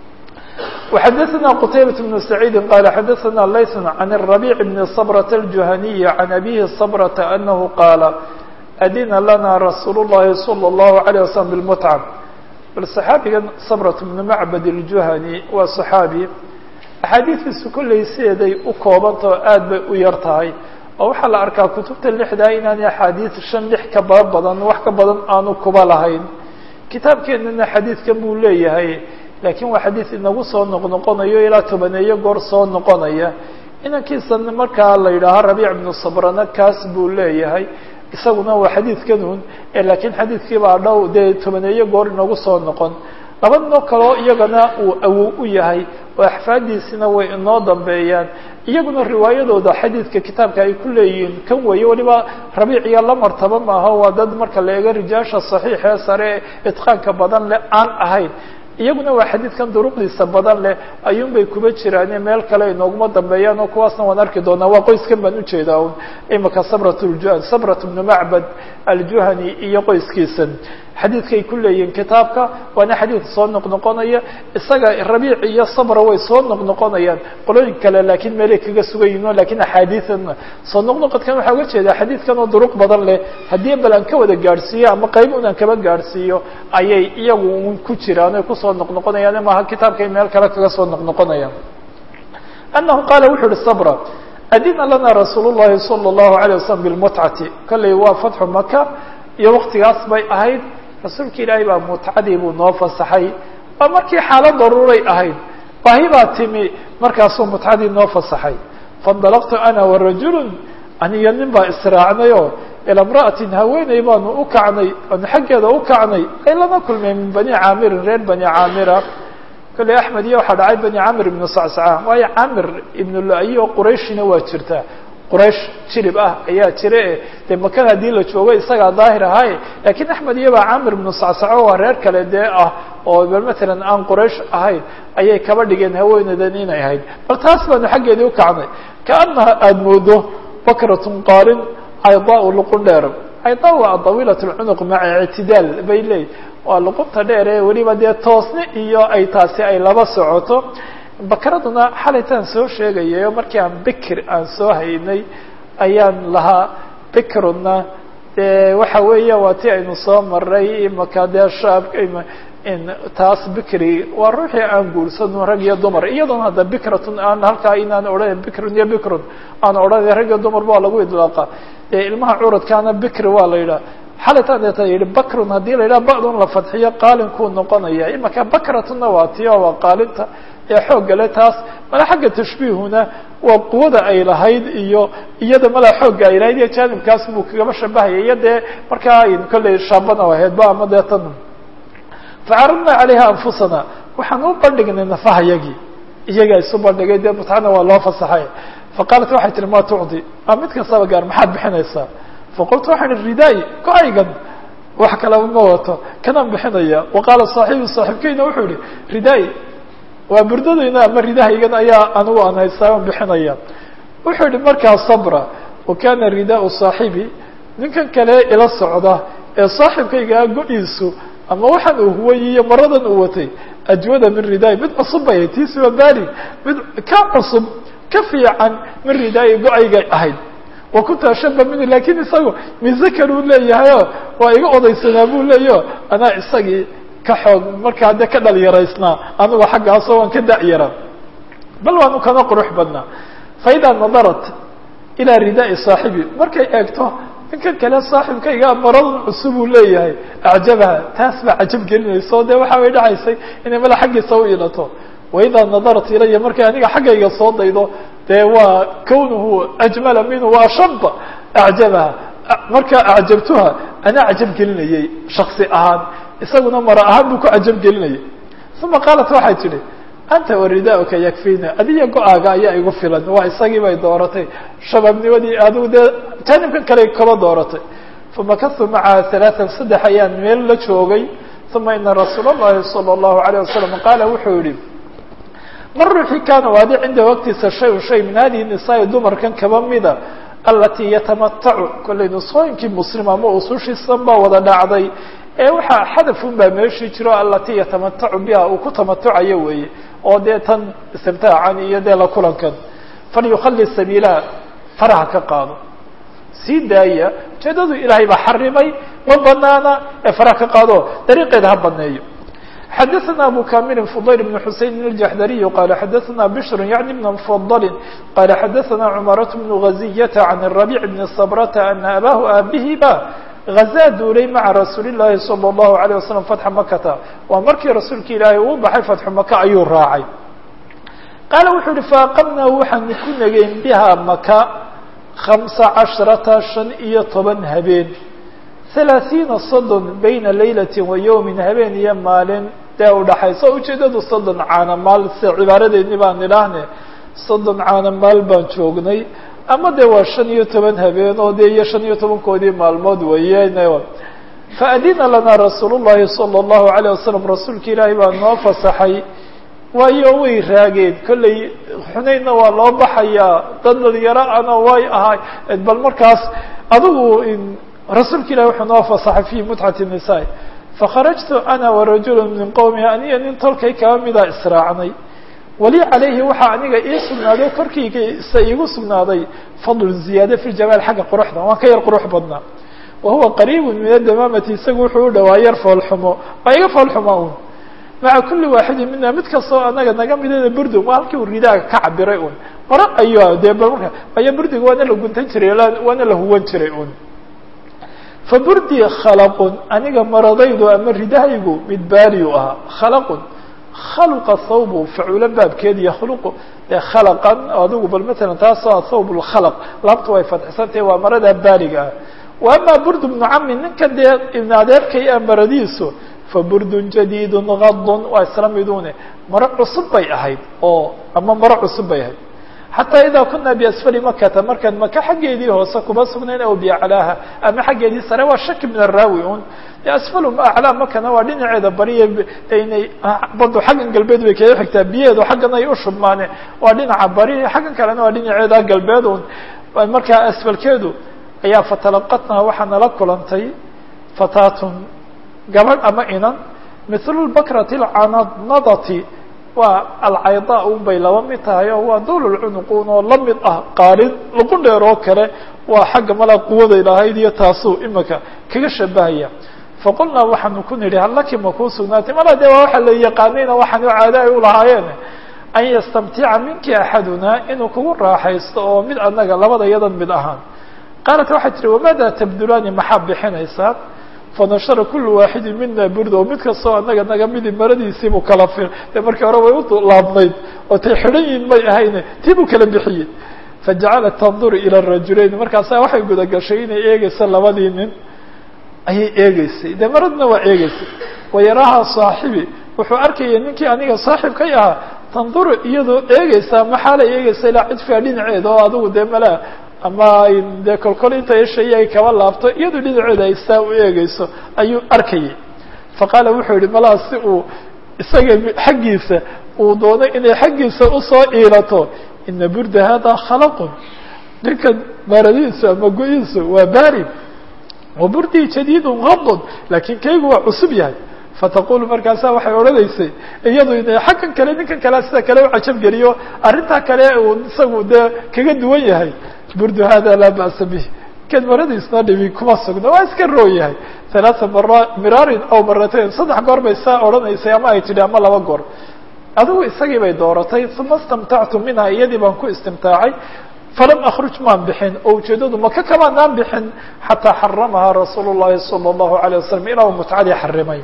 وxdثna qتaybة بن سعيid qال xdثna layث عن الربيع بن صبرة الجuهني عن أbيه صبرة أنه qاaل أdina lana رasuul الlahi صلى الله عليه وسلم بالمتعة bal صxaabigan صبرة بن معبد الجuهني waa صxaabi أxaadiiثiisu kollay sideeday u koobantao aad bay u yar tahay oo waxaa la arkaa kutubta lixdaa inaanay axaadiiث shan lix ka ba badan wax ka badan aanu kuba lahayn kitaabkeenana xadiidkan buu leeyahay laakiin waa xadiid inagu soo noqnoqonayo ilaa tobaneeyo goor soo noqonaya inankiisan markaa la yidhaaho rabiic bnu sabrana kaas buu leeyahay isaguna waa xadiidkanun laakiin xadiidkiibaa dhow dee tobaneeyo goor inagu soo noqon laba noo kaloo iyagana uu awow u yahay oo axfaadiisina way inoo dambeeyaan iyaguna riwaayadooda xadiidka kitaabka ay ku leeyihiin kan weeye waliba rabiiciya la martaba maaha waa dad marka la eego rijaasha saxiixee sare itqaanka badan leh aan ahayn iyaguna waa xadiidkan duruqdiisa badan leh ayuun bay kuba jiraane meel kale inooguma dambeeyaan oo kuwaasna waan arki doonaa waa qoyskan baan ujeedaa un imaka sabrat ljuhan sabrat bnu macbad aljuhani iyo qoyskiisan xadiidkay ku leeyihiin kitaabka waana xadiid soo noqnoqonaya isaga rabiic iyo sabra way soo noqnoqonayaan qolooyin kale laakiin meelay kaga sugan yihin lakiin axaadiian soo noqnoqodkan waxaa uga jeedaa xadiidkan oo duruq badan leh haddii bal aan ka wada gaadhsiiyo ama qayb un aan kaba gaadhsiiyo ayay iyagu un ku jiraan oy kusoo noqnoqonayaan maaha kitaabkay meel kale kaga soo noqnoqonayaan anahu qaala wuxu uhi sabra adina lana rasuul llahi salى اllahu alيه wasalam bilmutcati kollay waa fatxu maka iyo waktigaas bay ahayd rasuulka ilaahay baa mutcadii buu noo fasaxay waa markii xaalad daruuray ahayd baahi baa timi markaasuu mutcadii noo fasaxay faاndalaqtu ana warajulu aniyo nin baa israacnayo ilaa imra'atin haweeney baanu u kacnay aanu xaggeeda u kacnay ay lama kulmeen min bani caamirin reer bani caamira kolley axmed iyo waxaa dhacay bani camir ibnu sacsaca waayo camir ibnu lu-ayi oo qurayshina waa jirtaa quraysh jirib ah ayaa jire dee maka haddii la joogo isagaa daahir ahaaye laakiin axmed iyo baa camir ibnu sacsaco waa reer kale dee ah oo bal matalan aan quraysh ahayn ayay kaba dhigeen haweeneydan inay ahayd bal taas baanu xaggeedii u kacnay kaanaha aada moodo bakratun qaarin caydaa luqun dheer caydaa waa dawiilat lcunuq maca ictidaal bay leey waa luqunta dheer ee weliba dee toosni iyo ay taasi ay laba socoto bakraduna xalaytaan soo sheegayayo markii aan bikr aan soo haynay ayaan lahaa bikruna dee waxa weeya waa ti aynu soo maray imaka dee shaabka taas bikri waa ruuxii aan guursano rag iyo dumar iyadoona hadda bikratun aan halkaa inaan odhan bikrun iyo bikrun aan odhanay rag iyo dumar baa lagu idlaaqa dee ilmaha curadkaana bikri waa la yidhaha xalaytaan deeta yihi bakrun haddii la yidhaha ba'dun la fadxiyo qaalinkuu noqonaya imaka bakratuna waa tiyo waa qaalinta ee xoogga le taas mala xagga tashbiihuna waa quwada ay lahayd iyo iyada mala xoogga ay lahayd iyo jaanibkaas buu kagaba shabahaya iyo dee markaa kollay shaabana ahaydba ama dee tan facaradna calayha anfusana waxaan u bandhignay nafahayagii iyagaa isu bandhigay dee mutcana waa loo fasaxay faqaalat waxay tihi ma tucdi a mid kastaba gaar maxaad bixinaysaa faqultu waxaan ihi ridaay go-aygan wax kalaba ma wato kanaan bixinaya waqaala saaxibi saaxiibkeyna wuxuu yihi ridaay waa burdadayna ama ridahaygan ayaa anigu aan haystaa aan bixinaya wuxuu yihi markaa sabra wa kana ridaau saaxibi ninkan kale ila socda ee saaxibkaygaa go-iisu ama waxaan uu huwayiyo maradan uu watay ajwada min ridaay mid cusub bay tiisi waa baali mid ka cusub ka fiican min ridaay go-aygay ahayd wa kunta ashaba mini lakin isagu mizakar uu leeyahayo waa iga odaysanaa buu leeyaho anaa isagii ka xoog markaa dee ka dhalinyaraysnaa anigu xaggaasoo waan ka da-yara bal waanu kana qurux badnaa faidaa nadarat ilaa ridaai saaxibi markay eegto ninkan kale saaxibkayga maradan cusub uu leeyahay acjabaha taas baa cajab gelinayso dee waxa way dhacaysay inay mala xaggiisa u ilato waidaa nadarat ilaya markay aniga xaggayga soo daydo dee waa kawnuhu ajmala minhu wa ashaba acjabaha markaa acjabtuha anaa cajab gelinayay shaksi ahaan isaguna mara ahaan buu ku cajab gelinayay uma qaalat waxay tidhi anta waridauka yakfina adiya go-aaga ayaa igu filan waa isagii bay dooratay shababnimadii adigu dee jaanibkan kale kaba dooratay famakatu macaha halaatan saddex ayaan meel la joogay uma ina rasuula اllahi salى اllahu alayه wasalam qaala wuxuu yihi man ruuxii kaana waadi cinda waqtiisa shay-un shay min hadihi nisaai dumarkan kaba mida alatii yatamatacu kollay nusooyinkii muslim ama usushiisan baa wada dhacday ee waxaa xadafun baa meeshii jiro alatii yatamatacu biha uu ku tamatucayo weeye oo dee tan istimtaacan iyo dee la kulankan falyukhali sabiilaha faraha ka qaado sii daaya ujeedadu ilaahay baa xarimay ma banaana ee faraha ka qaado dariiqeeda ha baneeyo xadaثna abu kamilin fudayl bn xuseyn الjaxdariy qala xadaثna bshr yaعni bn mfadli qala xadaثna cmaraة bn gaziyata can الrabic bn sabrata ana abahu aabihiba gazaa duulay maca rasuuli الlahi salى الlahu عalيه wasalam fatxa makata waa markii rasuulka ilaahay uu baxay fatxu maka ayuu raacay qaala wuxuu uhi faaqamnaa waxaanu ku nageyn biha maka hamsa casharata shan iyo toban habeen halaaثiina soddon bayna laylati wa yowmin habeen iyo maalin dee udhaxayso ujeedadu soddon caana maal se cibaaradeedni baan idhaahne soddon caana maal baan joognay ama dee waa shan iyo toban habeen oo dee iyo shan iyo tobankoodii maalmood weeye faadina lanaa rasuul الlahi salى الlahu عalيه wasalam rasuulka ilaahay baa noo fasaxay waayo way raageen kollay xunaynna waa loo baxayaa dad dhalinyaro ana way ahay bal markaas adigu rasuulka ilahi wuxuu noo fasaxay fi mutcati الnisaa fakharajtu ana warajul min qowmi aniyo nin tolkay kaba mida israacnay wali calayhi waxaa aniga ii sugnaaday korkayga isa iigu sugnaaday fadlu ziyaada fi ljamaal xagga quruxda waan ka yar qurux badnaa wahuwa qariibu min adamaamati isagu wuxuu u dhawaa yar foolxumo waa iga foolxuma un maca kuli waaxidin mina mid kastoo anaga naga midada burdun waa halkii uu ridaaga ka cabiray un maro ayo dee bal marka aya burdiga waana la guntan jiray waana la huwan jiray un fa burdi khalaqun aniga maradaydu ama ridahaygu mid baaliyu ahaa khalaqun khalqa thawbu facuulo baabkeed yakhluqu dee khalaqan adigu bal matalan taasoo thawb lkhalaq laabta way fadxisantahay waa marada baaliga ah wa ama burd bnu cami ninkan dee ibn adeerkay a maradiisu fa burdun jadiidun gadun waa isla midune maro cusub bay ahayd oo ama maro cusub bay ahayd xataa idaa kunaa biasfali makata markaan maka xaggeedii hoose kuma sugnayn aw biaclaaha ama xaggeedii sare waa shaki min araawi un asfalu aclaa makana waa dhinaceeda bariya inay badu xaggan galbeed bay kaga xigtaa biyaheedu xaggan ay u shubmaane waa dhinaca bari xaggan kalena waa dhinaceeda galbeed un markaa asfalkeedu ayaa fatalaqatnaa waxaa nala kulantay fataatun gabadh ama inan mithlu lbakrati alcanadnadati waa alcaydaa un bay laba mid tahay oo waa dawlulcunuqun oo lamid ah qaalin lagu dheer oo kale waa xagga malaa quwaday lahayd iyo taasuu imika kaga shabahaya faqulnaa waxaanu ku nidhi hallaki ma kuu sugnaatay mala dee waa waxa la yaqaanayna waxaan u caada ay ulahaayeen an yastamtica minki axaduna inuu kugu raaxaysto oo mid anaga labada yadan mid ahaan qaalat waxay tihi wamaada tabdulaani maxaa bixinaysaa fanashara kulu waaxidin mina burda oo mid kastoo anaga naga midi maradiisiibuu kala fir dee markii hore way u laabnayd oo tay xidhan yihin may ahayne tii buu kala bixiyey fajacalat tanduru ila rajulayn markaasaa waxay guda gashay inay eegeysa labadii nin ayay eegeysay dee maradna waa eegeysay wayaraha saaxibi wuxuu arkaya ninkii aniga saaxibkay ahaa tanduru iyadoo eegeysaa maxaala eegeysa ilaa cidfiga dhinaceeda oo adigu dee malaa ama dee kolkol inta ishay ay kaba laabto iyadoo dhinaceeda ay saa u eegeyso ayuu arkayay faqaala wuxuu yihi malaa si uu isaga xaggiisa uu doonay inay xaggiisa usoo iilato ina burda hada khalaqun ninkan maradiisu ama go-iisu waa baari wa burdii jadiidun qadun laakiin kaygu waa cusub yahay fataqulu markaasa waxay odhanaysay iyadu ina xaggan kale ninkan kale sida kale u cajab geliyo arrintaa kale uu isagu dee kaga duwan yahay burdu hada laa ba'sa bih kan maradiisna dhibi kuma sugna waa iska roo yahay halaaa mara miraarin aw maratain saddex goor bay saa odhanaysay ama ay tidhi ama laba goor adigu isagii bay dooratay uma istamtactu minha iyadii baan ku istimtaacay falam akruj maan bixin oo ujeedadu maka kamaanaan bixin xataa xaramahaa rasuulu llahi sala allahu alayh wasalam ilaa uu mutcadii xarimay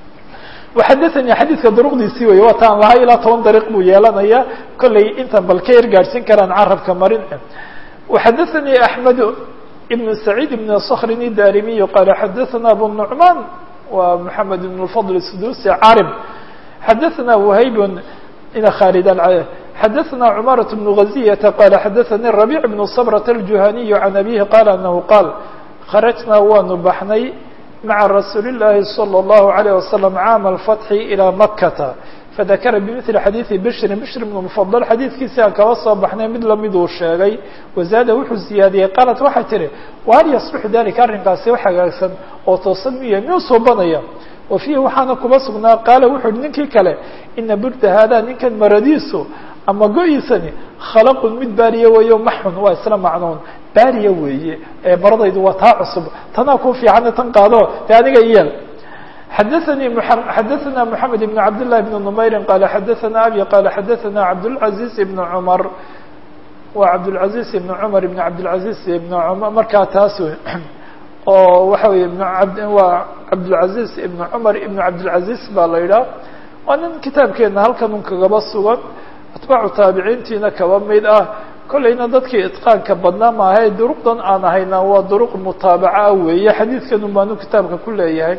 waxadathanii xadiidka duruqdiisii wey waa taan lahaa ilaa toban dariiq buu yeelanaya kollay intan bal ka ergaadhsin karaan carabka marin waxadathanii axmed ibn saciid ibn skrin idarimiy qaala xadathana abu nucmaan wa maxamed ibn lfadl sudusi carib xadaثna وhayb ina khaalid xadaثna cmaaraة بن غaزiyةa qala xadaثani رabيع بن صbrة الjuhaniي عan abihi qala anahu qaal kharajnaa waanu baxnay maca rasuuli الlahi slى الlahu عalيه waslم caama الfatxi ilى makata fadakara bimثli xadiiثi bshri bshr بn mfadl xadiidkiisi aan kaba soo baxnay mid lamiduu sheegay wazaada wuxuu ziyaadiyey qaalat waxay tihi wahal yaصlxu dalika arrinkaasi wax hagaagsan oo toosan miya miyuu soobanaya wa fiihi waxaana kuba sugnaa qaala wuxu uhi ninkii kale ina burda haadaa ninkan maradiisu ama go-iisani khalaqun mid baariya weeyo maxun waa isla macnoon baariya weeye ee maradaydu waa taa cusub tanaa ku fiicana tan qaado dee aniga iyeel xadaثanii xadaثana moxamed ibn cabd لlahi bn numayrin qaala xadaثana abi qaala xadaثana cabdالcaزiz ibn cumar waa cabdالcaزiz ibn cumar ibn cabdالcaزiz ibn cumar markaa taas wey oo waxa weeye waa cabdالcaزiz ibn cumar ibn cabdالcaزiz baa la yidhaha waa nin kitaabkeena halkan un kagaba sugan atbaacu taabiciintiina kaba mid ah kollayna dadkii itqaanka badnaa maahae duruqdan aan ahayna waa duruq mutaabaca weeye xadiidkan un baanu kitaabka ku leeyahay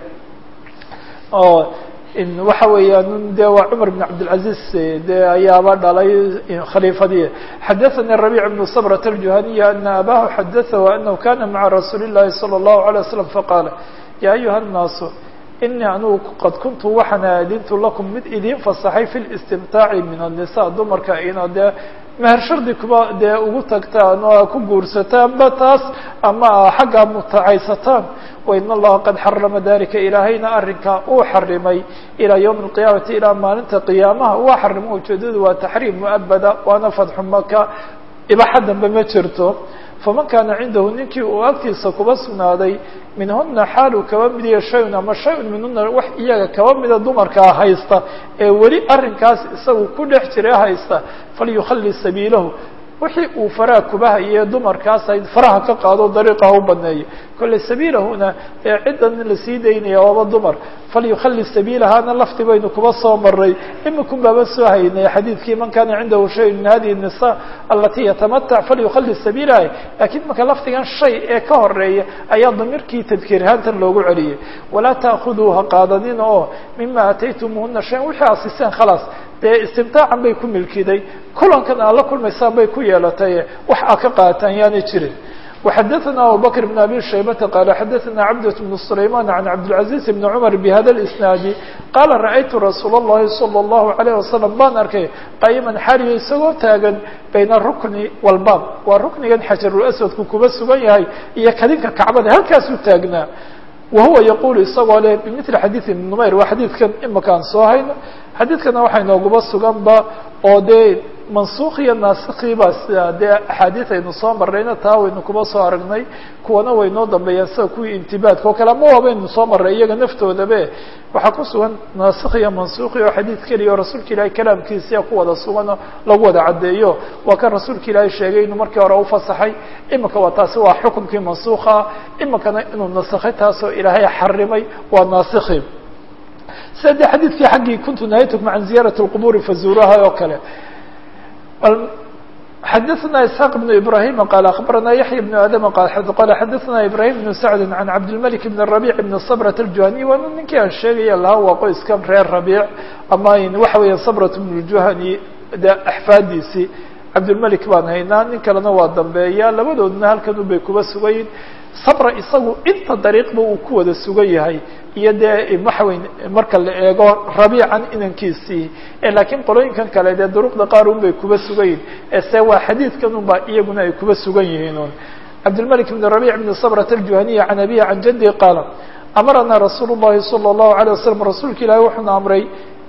oo waxa weeyaan de waa cumar بn cabdالcaزiz de ayaaba dhalay khaliifadii xadaثani رabيع بن صbrة الjuhaniي ana abahu xadaثahu anahu kana maca rasuuli الlahi salى الlahu عalيه waslم faqaala ya ayuha الnaasu inii anugu qad kuntu waxaan aadintu lakum mid idin fasaxay fi اlistimtaaci min الnisa dumarka ina dee meher shardi kuba dee ugu tagtaan oo ku guursataanba taas ama xaggaa mutacaysataan wain allaha qad xarama dalika ilaahayna arrinkaa uu xarimay ilaa ywmi اlqiyaamati ilaa maalinta qiyaamaha waa xarimo ujeedadu waa taxriim muabada waana fadxu maka ibaxa dambe ma jirto faman kaana cindahu ninkii uu agtiisa kuba sugnaaday minhuna xaal uu kaba midiya shayun ama shay-un minhuna wax iyaga kaba mida dumarkaa haysta ee weli arrinkaas isagu ku dhex jira haysta falyukhali sabiilahu wixii uu faraha kuba hayee dumarkaas ay faraha ka qaado dariiqa ha u baneeyo kolle sabiilahuna ee ciddan la sii daynaya waaba dumar falyukhali sabiilahana lafti baynu kuba soo maray imikun baaba soo haynay xadiidkii man kana cindahu shay min hadihi الnisa alati yatamatac falyukhali sabiilaha lakiin marka lafdigan shay ee ka horeeya ayaa damirkii tadkiirhaantan loogu celiyey walaa taأkhuduu ha qaadanina oo mima ataytumuhuna shayan wixii asiseen khalaas dee istimtaacan bay ku milkiday kulankan aad la kulmaysaan bay ku yeelatay wax aa ka qaataan yaanay jirin وxadaثna abubakr بn abi shaybata qaala xadaثna cabdة بn sulayman can cabdالcaزiz bn cmar bhada اlisnaadi qaala raأytu rasuul الlahi salى الlahu عalيه wasalam baan arkay qayiman xariyo isagoo taagan bayna rukni walbaab waa ruknigan xajarulaswadku kuba sugan yahay iyo kadinka kacbada halkaasuu taagnaa wahuwa yaqulu isagoo leh bimili xadiiث ibn numayr waa xadiidkan imakaan soo hayno xadiidkana waxay nooguba suganba oo dee mansuuq iyo naasikiiba sida dee axaadiid aynu soo marrayna taa waynu kuba soo aragnay kuwana way noo dambeeyaan sida kuwii intibaadka oo kale ama waabaynu soo marray iyaga naftoodabe waxaa ku sugan naasikh iyo mansuuqi oo xadiid keliya oo rasuulka ilaahay kalaamkiisia ku wada suganoo lagu wada caddeeyo waa kan rasuulka ilaahay sheegay inuu markii hore ufasaxay imika waa taasi waa xukunkii mansuuqa imikana inuu nasakhay taasoo ilaahay xarimay waa naasikhi sida dee xadiidkii xaggii kuntu nahaytukum can ziyaarati اlqubuuri fazuuraha oo kale xadaثna isحاq بن ibrahim qال aخbarana yaحya بن adm qal xadaثna ibrahim بن sacd عan cabdالmلك بن الرabيع بن صbrة الjuhani waa ninkii aan sheegaya lahaa waa qoyska reer rabiic ama waxa weya صbrة بن الjuhani de axfaadiisii cabdالmلك baan haynaa nin kalena waa dambeeya labadoodna halkan ubay kuba sugayin sabra isagu inta dariiqba uu ku wada sugan yahay iyo dee maxaweyn marka la eego rabiican inankiisii laakiin qolooyinkan kale dee duruqda qaar un bay kuba sugayin se waa xadiidkan un ba iyaguna ay kuba sugan yihiin un cabdالmلك بن رabيع بن صbrة الjuhaniي عan abihi عan jadي qaala amarana rasuul الlahi salى الlahu عalيه wasalam rasuulka ilaahi wuxuuna amray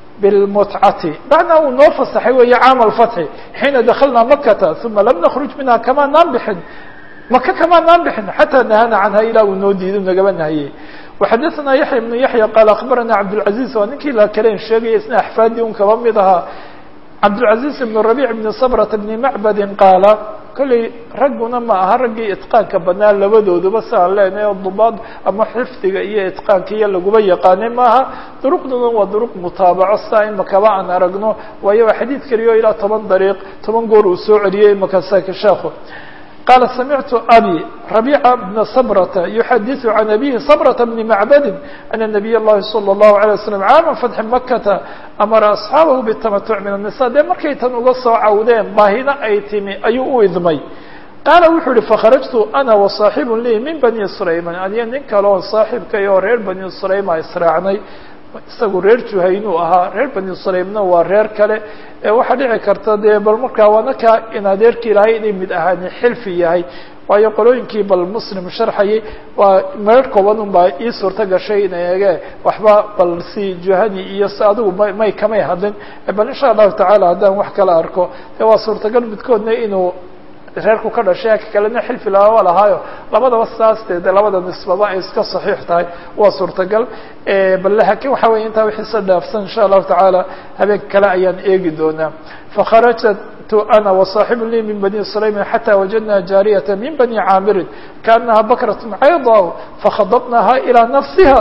بالمتعة معنaa uu noo fasaxay weeye caam الفتح حيina دaklna makata ثuma lam نkرج minha kama naan bixin maka kama naan bixin xatىa nahana canha ilaa uu noo diido nagaba nahiyey وxadaثna yaحya بن yaحya qaal aخbarana cabdالعaزيز waa ninkii la kalen sheegaya isna axfaadii un kaba mid ahaa cabdالعaزيز بن رabيع بن صbrة بن macbadi qaala kolley ragguna ma aha raggii itqaanka badnaa labadooduba saan leenahay dubaad ama xifdiga iyo itqaanka iyo laguba yaqaanay maaha duruqduna waa duruq mutaabaco saa imakaba aan aragno waayo waa xadiid keliyo ilaa toban dariiq toban goor uu soo celiyey imakasaka sheekhu qaala samictu abi rabiica bna sabrata yuxadiثu can abihi sabrata bni macbadin ana nabiy اllahi salى الlahu عalيه wasalam caama fatxi makata amara asxaabahu bitamatuc min الnisa dee markay tan uga soo cawdeen baahina ay timi ayuu u idmay qaala wuxuu yihi fakharajtu ana wasaaxibu lii min bani sulayman aniyo nin kale oo saaxiibkay oo reer bani sulayma israacnay isagu reer juhaynuu ahaa reer bani sulaymna waa reer kale waxaa dhici karta dee bal markaa waana ka in adeerki ilaahay inay mid ahaani xilfi yahay waayo qolooyinkii bal muslim sharxayay waa meer kooban un baa ii suurto gashay in eege waxba bal si juhani iyo si adigu ma may kamay hadlin bal insha allahu tacaala haddaan wax kala arko dee waa suurtagal midkoodna inuu reerku ka dhashay ka kalena xilfi laaba lahaayo labadaba saastee de labada nisbaba ay iska saxiix tahay waa suurtagal bal laakiin waxa weya intaa wixiisa dhaafsan insha allahu tacaala habeen kale ayaan eegi doonaa fakharajtu ana wasaaxibu lii min bani sulayman xata wajadna jaariyata min bani caamirin kaanaha bakratun cayda fakhadabnaha ilaa nafsiha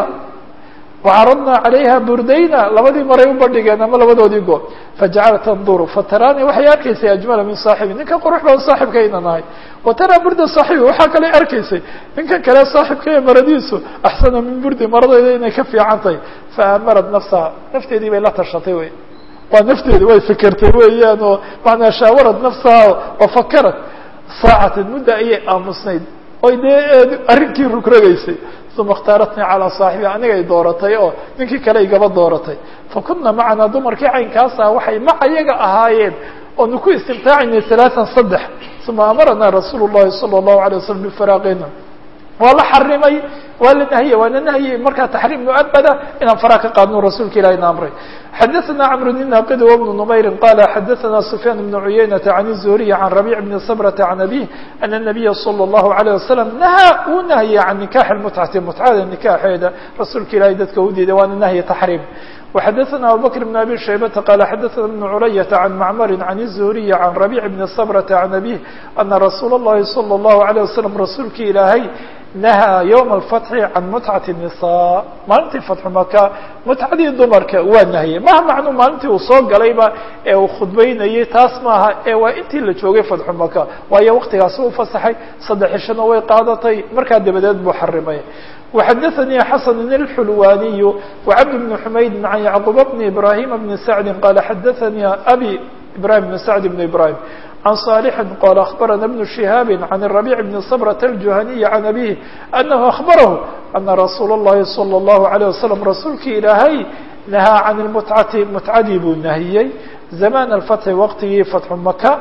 وcaradna عalayha burdayna labadii maray u bandhigeen ama labadoodii goor fajacalat tanduru fatarani waxay arkaysay ajmala min saaxibi ninkan qurux baa saaxibkayna nahay wataraa burda saaxibi waxaa kale arkaysay ninkan kale saaxibkay maradiisu axsana min burdi maradayda inay ka fiican tahay faamarat nafsaha nafteedii bay la tashatay wey waa nafteedi way fikertay weeyaan oo manaa shaawarad nafsaha wafakarat saacatan mudda ayay aamusnayd oy dee arrinkii rugragaysay uma اkhtaartnii calىa صaaxibi anigay dooratay oo ninkii kale igaba dooratay fakuna macana dumarkii caynkaasa waxay maca yaga ahaayeen oonu ku istimtaacinay ثaلaaثan saddex uma amarana rasuul الlahi salى الlahu عalيه waslm bifaraaqina waa la xarimay waa la nahiyey waana nahyey markaa taxriim muabada inaan faraa ka qaadno rasuulka ilahina amray xadaثna cmr بn naqid وبن نmayri qala xadaثna سfyaan بن cuyaynaةa عan الزهriي عan رabيع بn صbrةa عan abيه أن النabiya slى الlahu عalيه wasalam nahaa uu nahiyey can nikaax الmutcati mutcada nikaaxeeda rasuulka ilahay dadka u diiday waana nahyi taxriim وxadaثna abubكر بن abi shaybةa qala xadaثna بن culayaةa عan macmari عan الزهriي عan رabيع بn صbrةa عan abيه أna rasuul الlahi slى الlahu عalيه wasalam rasuulki ilaahay nahaa ywma alfatxi can mutcati الnisaa maalintii fatxu maka mutcadii dumarka waa nahiyey maha macnuu maalintii uu soo galayba ee uu khudbeynayey taas maaha ee waa intii la joogay fatxu maka waayo waktigaasi u fasaxay saddex ishana way qaadatay markaa dabadeed buu xarimay وxadaثnي xasan الxulwaniy وcabd بن xumayd عan yacqub bn ibrahim bn sacdi qala xadaثnي abi ibrahim bn sacd bn ibrahim عن صالح قال أخبرنا بن شهاب عن الربيع بن صبرة الجهني عن أبيه أنه أخبره أن رsuuل اللhi صلى الله عليه وسلم رasuulki ilaahay نahىa عن المتعة متعadii buu nahiyey زمان الفتح وktigii فتح مكة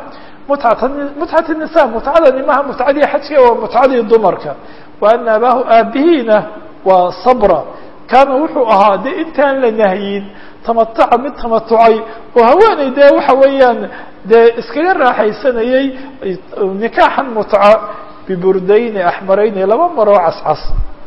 متعة النساء متعadani maha متعadii xajka waa متعadii dumarka وأن abaahu aabihiina waa صبرة kaana wuxuu ahaa de intaan la nahyin tamataca mid tamatucay oo haweeney dee waxa weeyaan dee iskaga raaxaysanayey nikaaxan mutca biburdayni axmarayni laba maroo cascas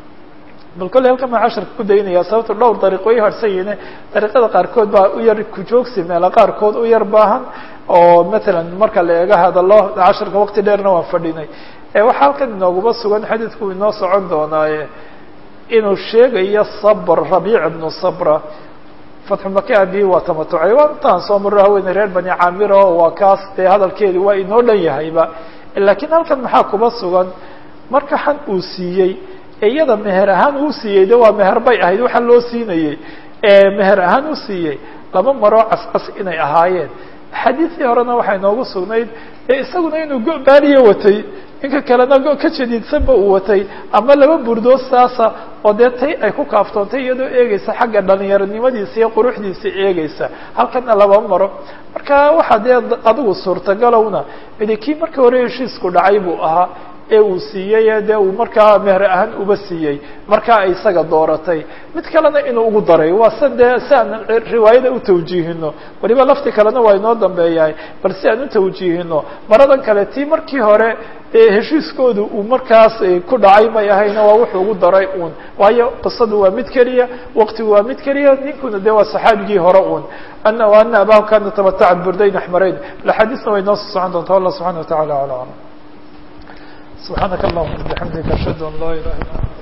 bal kolley halkan maa casharka ku daynaya sababto dhowr dariiq way harsan yihiin dariiqada qaarkood baa u yar kujoogsi meela qaarkood u yar baahan oo matalan marka la eega hadalo casharka waqti dheerna waan fadhinay waxaa halkan inooguma sugan xadiidku inoo socon doonaaye inuu sheegayo sabr rabiic ibnu sabra fatxu maka adii waa tamatucay waa intaan soo maro haweeney reer bani caamiro waa kaas dee hadalkeedi waa inoo dhan yahayba laakiin halkan maxaa kuba sugan marka xan uu siiyey iyada meher ahaan uu siiyey de waa meher bay ahayd waxa loo siinayey meher ahaan u siiyey laba maroo cascas inay ahaayeen xadiidkii horena waxay noogu sugnayd ee isaguna inuu go baaliya watay ninka kalena go ka jadiidsanba uu watay ama laba burdood saasa oo dee tay ay ku kaaftoontay iyadoo eegeysa xagga dhalinyaronimadiisa iyo quruxdiisa eegeysa halkana laba maro marka waxaa dee adigu suurtagalowna idi kii marka hore heshiisku dhacay buu ahaa ee uu siiyey dee uu markaa meher ahaan uba siiyey markaa ay isaga dooratay mid kalena inuu ugu daray waa san dee si aan riwaayada utawjiihino waliba lafti kalena waa inoo dambeeyahay bal si aan utawjiihino maradan kale tii markii hore heshiiskoodu uu markaas ku dhacay may ahayna waa wuxuu ugu daray un waayo qisadu waa mid keliya waqtigu waa mid keliya ninkuna dee waa saxaabigii hore un ana ana abahu kana tamataca burdayn axmarayn axaadiisna way noo soo socon doonta allah subxana wa tacala ala alam سبحانك اللهم وبحمدك أشهد أن لا إله إلا أنت